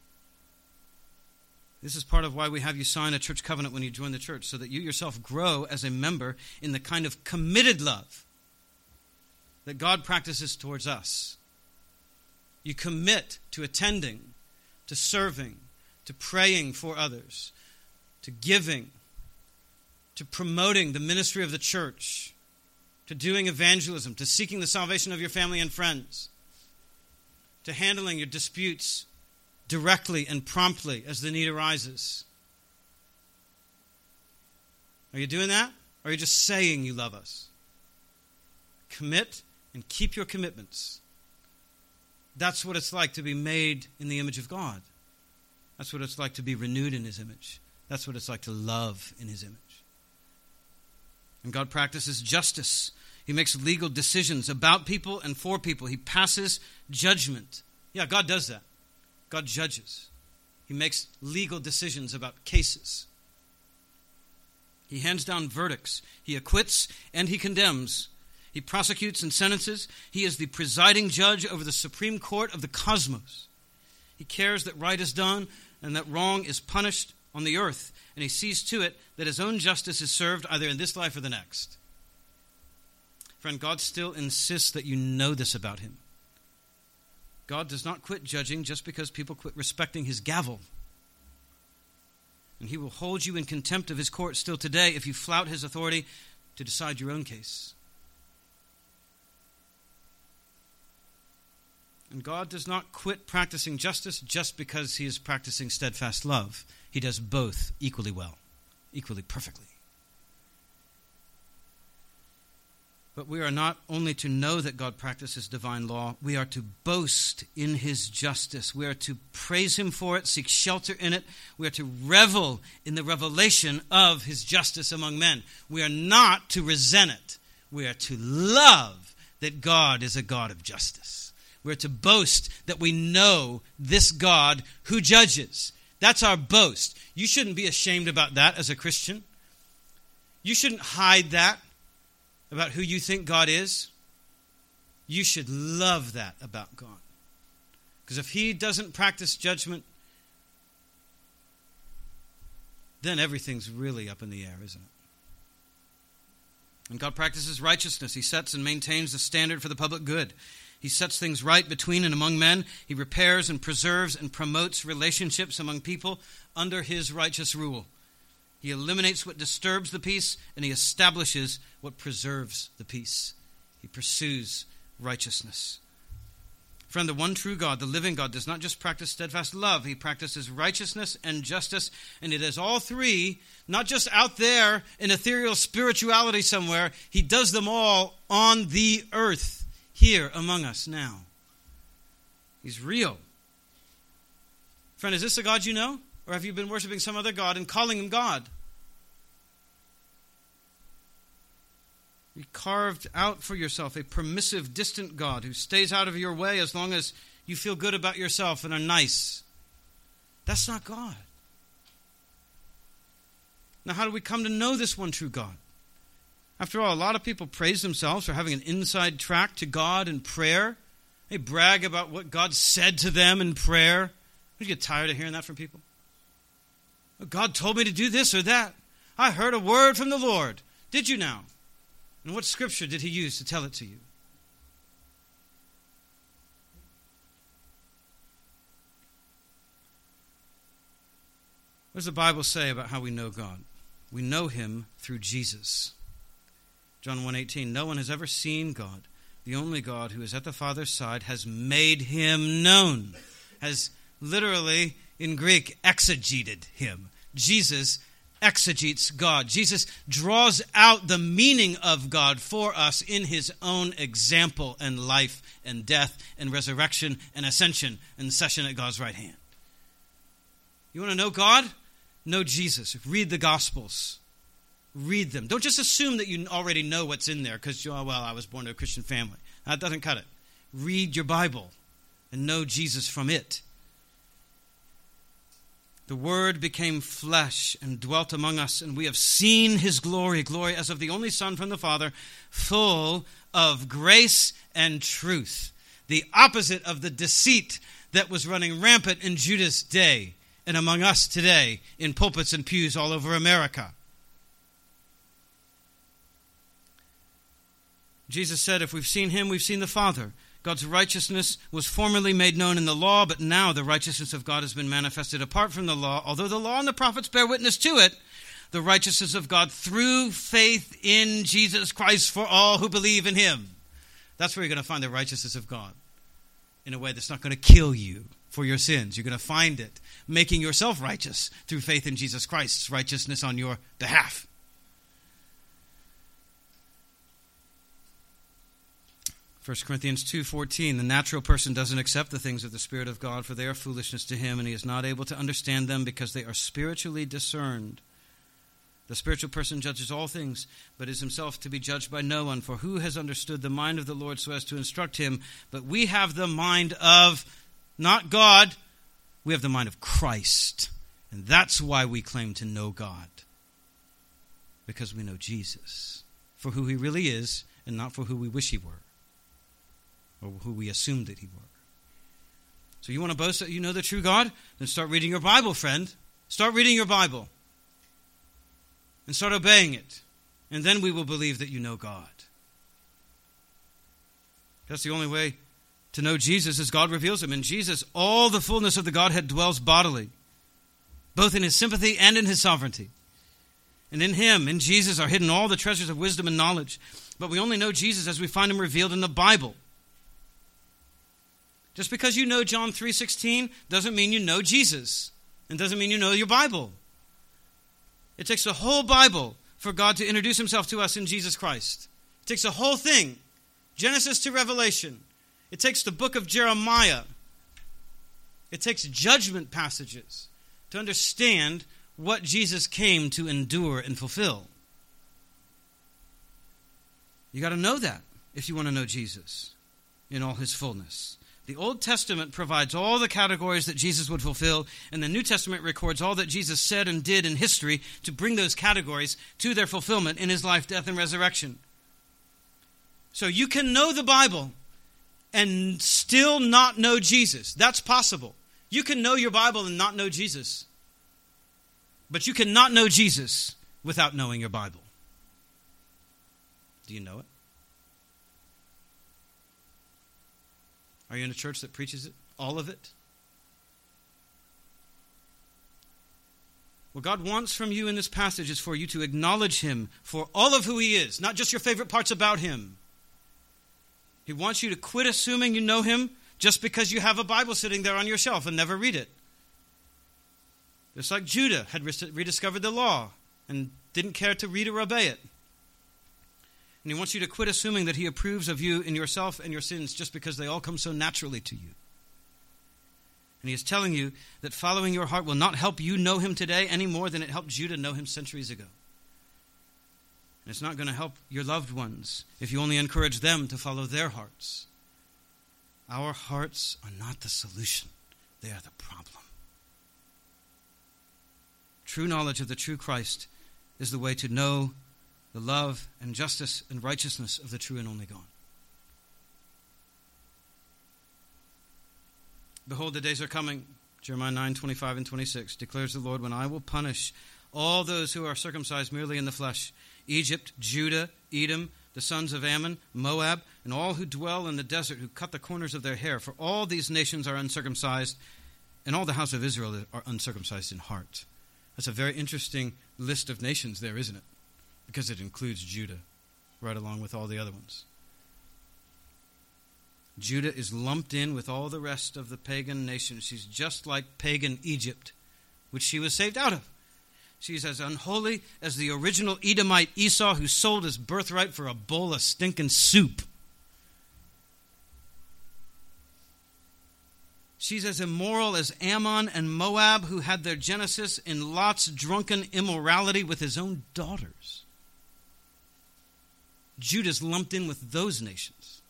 This is part of why we have you sign a church covenant when you join the church, so that you yourself grow as a member in the kind of committed love that God practices towards us. You commit to attending, to serving, to praying for others, to giving, to promoting the ministry of the church, to doing evangelism, to seeking the salvation of your family and friends, to handling your disputes directly and promptly as the need arises. Are you doing that? Or are you just saying you love us? Commit and keep your commitments. That's what it's like to be made in the image of God. That's what it's like to be renewed in his image. That's what it's like to love in his image. And God practices justice. He makes legal decisions about people and for people. He passes judgment. Yeah, God does that. God judges. He makes legal decisions about cases. He hands down verdicts. He acquits and he condemns. He prosecutes and sentences. He is the presiding judge over the Supreme Court of the cosmos. He cares that right is done and that wrong is punished on the earth. And he sees to it that his own justice is served either in this life or the next. Friend, God still insists that you know this about him. God does not quit judging just because people quit respecting his gavel. And he will hold you in contempt of his court still today if you flout his authority to decide your own case. And God does not quit practicing justice just because he is practicing steadfast love. He does both equally well, equally perfectly. But we are not only to know that God practices divine law, we are to boast in his justice. We are to praise him for it, seek shelter in it. We are to revel in the revelation of his justice among men. We are not to resent it. We are to love that God is a God of justice. We are to boast that we know this God who judges. That's our boast. You shouldn't be ashamed about that as a Christian. You shouldn't hide that about who you think God is. You should love that about God. Because if he doesn't practice judgment, then everything's really up in the air, isn't it? And God practices righteousness. He sets and maintains the standard for the public good. He sets things right between and among men. He repairs and preserves and promotes relationships among people under his righteous rule. He eliminates what disturbs the peace, and he establishes what preserves the peace. He pursues righteousness. Friend, the one true God, the living God, does not just practice steadfast love. He practices righteousness and justice, and it is all three, not just out there in ethereal spirituality somewhere. He does them all on the earth, here among us now. He's real. Friend, is this the God you know? Or have you been worshiping some other God and calling him God? You carved out for yourself a permissive, distant God who stays out of your way as long as you feel good about yourself and are nice. That's not God. Now, how do we come to know this one true God? After all, a lot of people praise themselves for having an inside track to God in prayer. They brag about what God said to them in prayer. You get tired of hearing that from people? God told me to do this or that. I heard a word from the Lord. Did you now? And what scripture did he use to tell it to you? What does the Bible say about how we know God? We know him through Jesus. John one eighteen, no one has ever seen God. The only God who is at the Father's side has made him known. Has literally, in Greek, exegeted him. Jesus exegetes God. Jesus draws out the meaning of God for us in his own example and life and death and resurrection and ascension and session at God's right hand. You want to know God? Know Jesus. Read the Gospels. read them. Don't just assume that you already know what's in there because, oh, well, I was born to a Christian family. That doesn't cut it. Read your Bible and know Jesus from it. The Word became flesh and dwelt among us, and we have seen his glory, glory as of the only Son from the Father, full of grace and truth. The opposite of the deceit that was running rampant in Judas' day and among us today in pulpits and pews all over America. Jesus said, if we've seen him, we've seen the Father. God's righteousness was formerly made known in the law, but now the righteousness of God has been manifested apart from the law. Although the law and the prophets bear witness to it, the righteousness of God through faith in Jesus Christ for all who believe in him. That's where you're going to find the righteousness of God in a way that's not going to kill you for your sins. You're going to find it making yourself righteous through faith in Jesus Christ's righteousness on your behalf. First Corinthians two fourteen, the natural person doesn't accept the things of the Spirit of God, for they are foolishness to him, and he is not able to understand them because they are spiritually discerned. The spiritual person judges all things, but is himself to be judged by no one. For who has understood the mind of the Lord so as to instruct him? But we have the mind of, not God, we have the mind of Christ. And that's why we claim to know God. Because we know Jesus, for who he really is, and not for who we wish he were, or who we assumed that he were. So you want to boast that you know the true God? Then start reading your Bible, friend. Start reading your Bible. And start obeying it. And then we will believe that you know God. That's the only way to know Jesus as God reveals him. In Jesus, all the fullness of the Godhead dwells bodily, both in his sympathy and in his sovereignty. And in him, in Jesus, are hidden all the treasures of wisdom and knowledge. But we only know Jesus as we find him revealed in the Bible. Just because you know John three sixteen doesn't mean you know Jesus. And doesn't mean you know your Bible. It takes the whole Bible for God to introduce himself to us in Jesus Christ. It takes the whole thing, Genesis to Revelation. It takes the book of Jeremiah. It takes judgment passages to understand what Jesus came to endure and fulfill. You got to know that if you want to know Jesus in all his fullness. The Old Testament provides all the categories that Jesus would fulfill, and the New Testament records all that Jesus said and did in history to bring those categories to their fulfillment in his life, death, and resurrection. So you can know the Bible and still not know Jesus. That's possible. You can know your Bible and not know Jesus. But you cannot know Jesus without knowing your Bible. Do you know it? Are you in a church that preaches it? All of it? What God wants from you in this passage is for you to acknowledge him for all of who he is, not just your favorite parts about him. He wants you to quit assuming you know him just because you have a Bible sitting there on your shelf and never read it. Just like Judah had rediscovered the law and didn't care to read or obey it. And he wants you to quit assuming that he approves of you in yourself and your sins just because they all come so naturally to you. And he is telling you that following your heart will not help you know him today any more than it helped Judah know him centuries ago. And it's not going to help your loved ones if you only encourage them to follow their hearts. Our hearts are not the solution. They are the problem. True knowledge of the true Christ is the way to know the love and justice and righteousness of the true and only God. Behold, the days are coming, Jeremiah nine, twenty-five and twenty-six, declares the Lord, when I will punish all those who are circumcised merely in the flesh, Egypt, Judah, Edom, the sons of Ammon, Moab, and all who dwell in the desert, who cut the corners of their hair. For all these nations are uncircumcised, and all the house of Israel are uncircumcised in heart. That's a very interesting list of nations there, isn't it? Because it includes Judah, right along with all the other ones. Judah is lumped in with all the rest of the pagan nations. She's just like pagan Egypt, which she was saved out of. She's as unholy as the original Edomite Esau, who sold his birthright for a bowl of stinking soup. She's as immoral as Ammon and Moab, who had their genesis in Lot's drunken immorality with his own daughters. Judah's lumped in with those nations.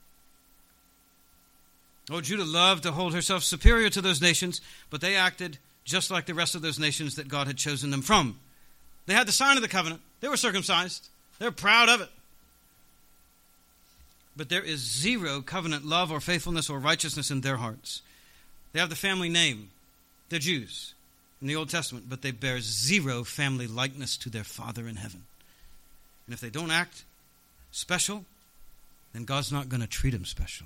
Oh, Judah loved to hold herself superior to those nations, but they acted just like the rest of those nations that God had chosen them from. They had the sign of the covenant. They were circumcised. They were proud of it. But there is zero covenant love or faithfulness or righteousness in their hearts. They have the family name. They're Jews in the Old Testament, but they bear zero family likeness to their Father in heaven. And if they don't act special, then God's not going to treat them special.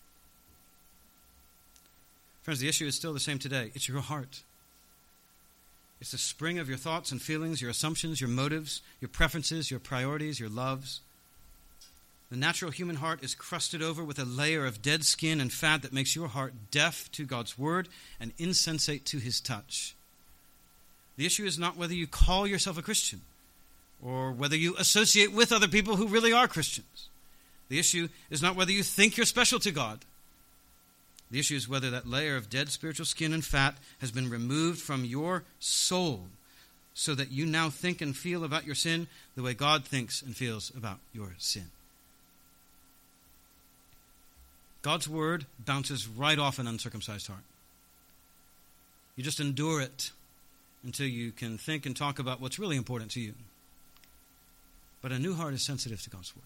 Friends, the issue is still the same today. It's your heart. It's the spring of your thoughts and feelings, your assumptions, your motives, your preferences, your priorities, your loves. The natural human heart is crusted over with a layer of dead skin and fat that makes your heart deaf to God's word and insensate to his touch. The issue is not whether you call yourself a Christian or whether you associate with other people who really are Christians. The issue is not whether you think you're special to God. The issue is whether that layer of dead spiritual skin and fat has been removed from your soul so that you now think and feel about your sin the way God thinks and feels about your sin. God's word bounces right off an uncircumcised heart. You just endure it until you can think and talk about what's really important to you. But a new heart is sensitive to God's word.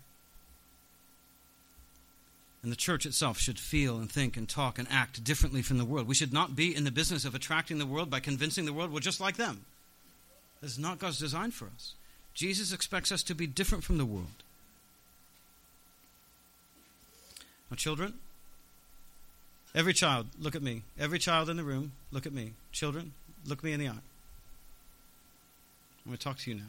And the church itself should feel and think and talk and act differently from the world. We should not be in the business of attracting the world by convincing the world we're just like them. This is not God's design for us. Jesus expects us to be different from the world. Now, children, every child, look at me. Every child in the room, look at me. Children, look me in the eye. I'm going to talk to you now.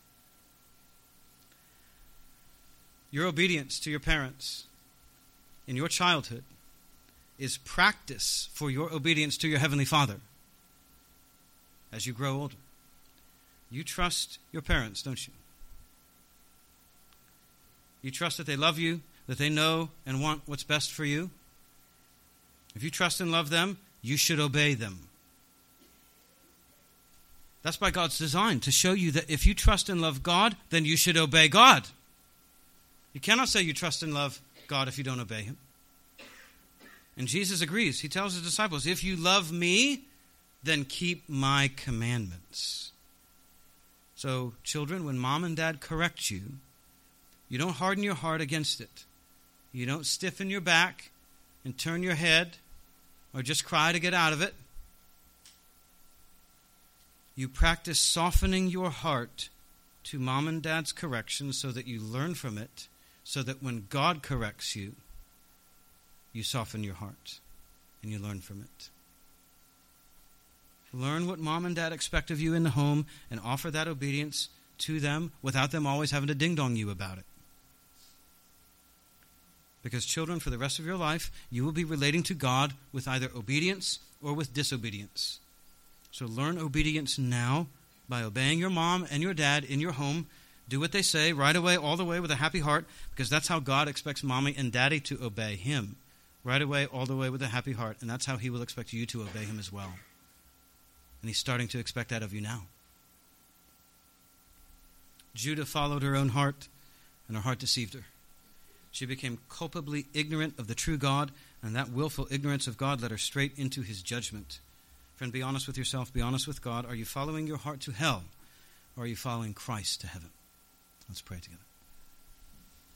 Your obedience to your parents in your childhood is practice for your obedience to your Heavenly Father as you grow older. You trust your parents, don't you? You trust that they love you, that they know and want what's best for you. If you trust and love them, you should obey them. That's by God's design, to show you that if you trust and love God, then you should obey God. You cannot say you trust and love God if you don't obey him. And Jesus agrees. He tells his disciples, if you love me, then keep my commandments. So, children, when mom and dad correct you, you don't harden your heart against it. You don't stiffen your back and turn your head or just cry to get out of it. You practice softening your heart to mom and dad's correction so that you learn from it, so that when God corrects you, you soften your heart and you learn from it. Learn what mom and dad expect of you in the home and offer that obedience to them without them always having to ding-dong you about it. Because children, for the rest of your life, you will be relating to God with either obedience or with disobedience. So learn obedience now by obeying your mom and your dad in your home. Do what they say right away, all the way with a happy heart, because that's how God expects mommy and daddy to obey him. Right away, all the way with a happy heart. And that's how he will expect you to obey him as well. And he's starting to expect that of you now. Judah followed her own heart, and her heart deceived her. She became culpably ignorant of the true God, and that willful ignorance of God led her straight into his judgment. Friend, be honest with yourself. Be honest with God. Are you following your heart to hell, or are you following Christ to heaven? Let's pray together.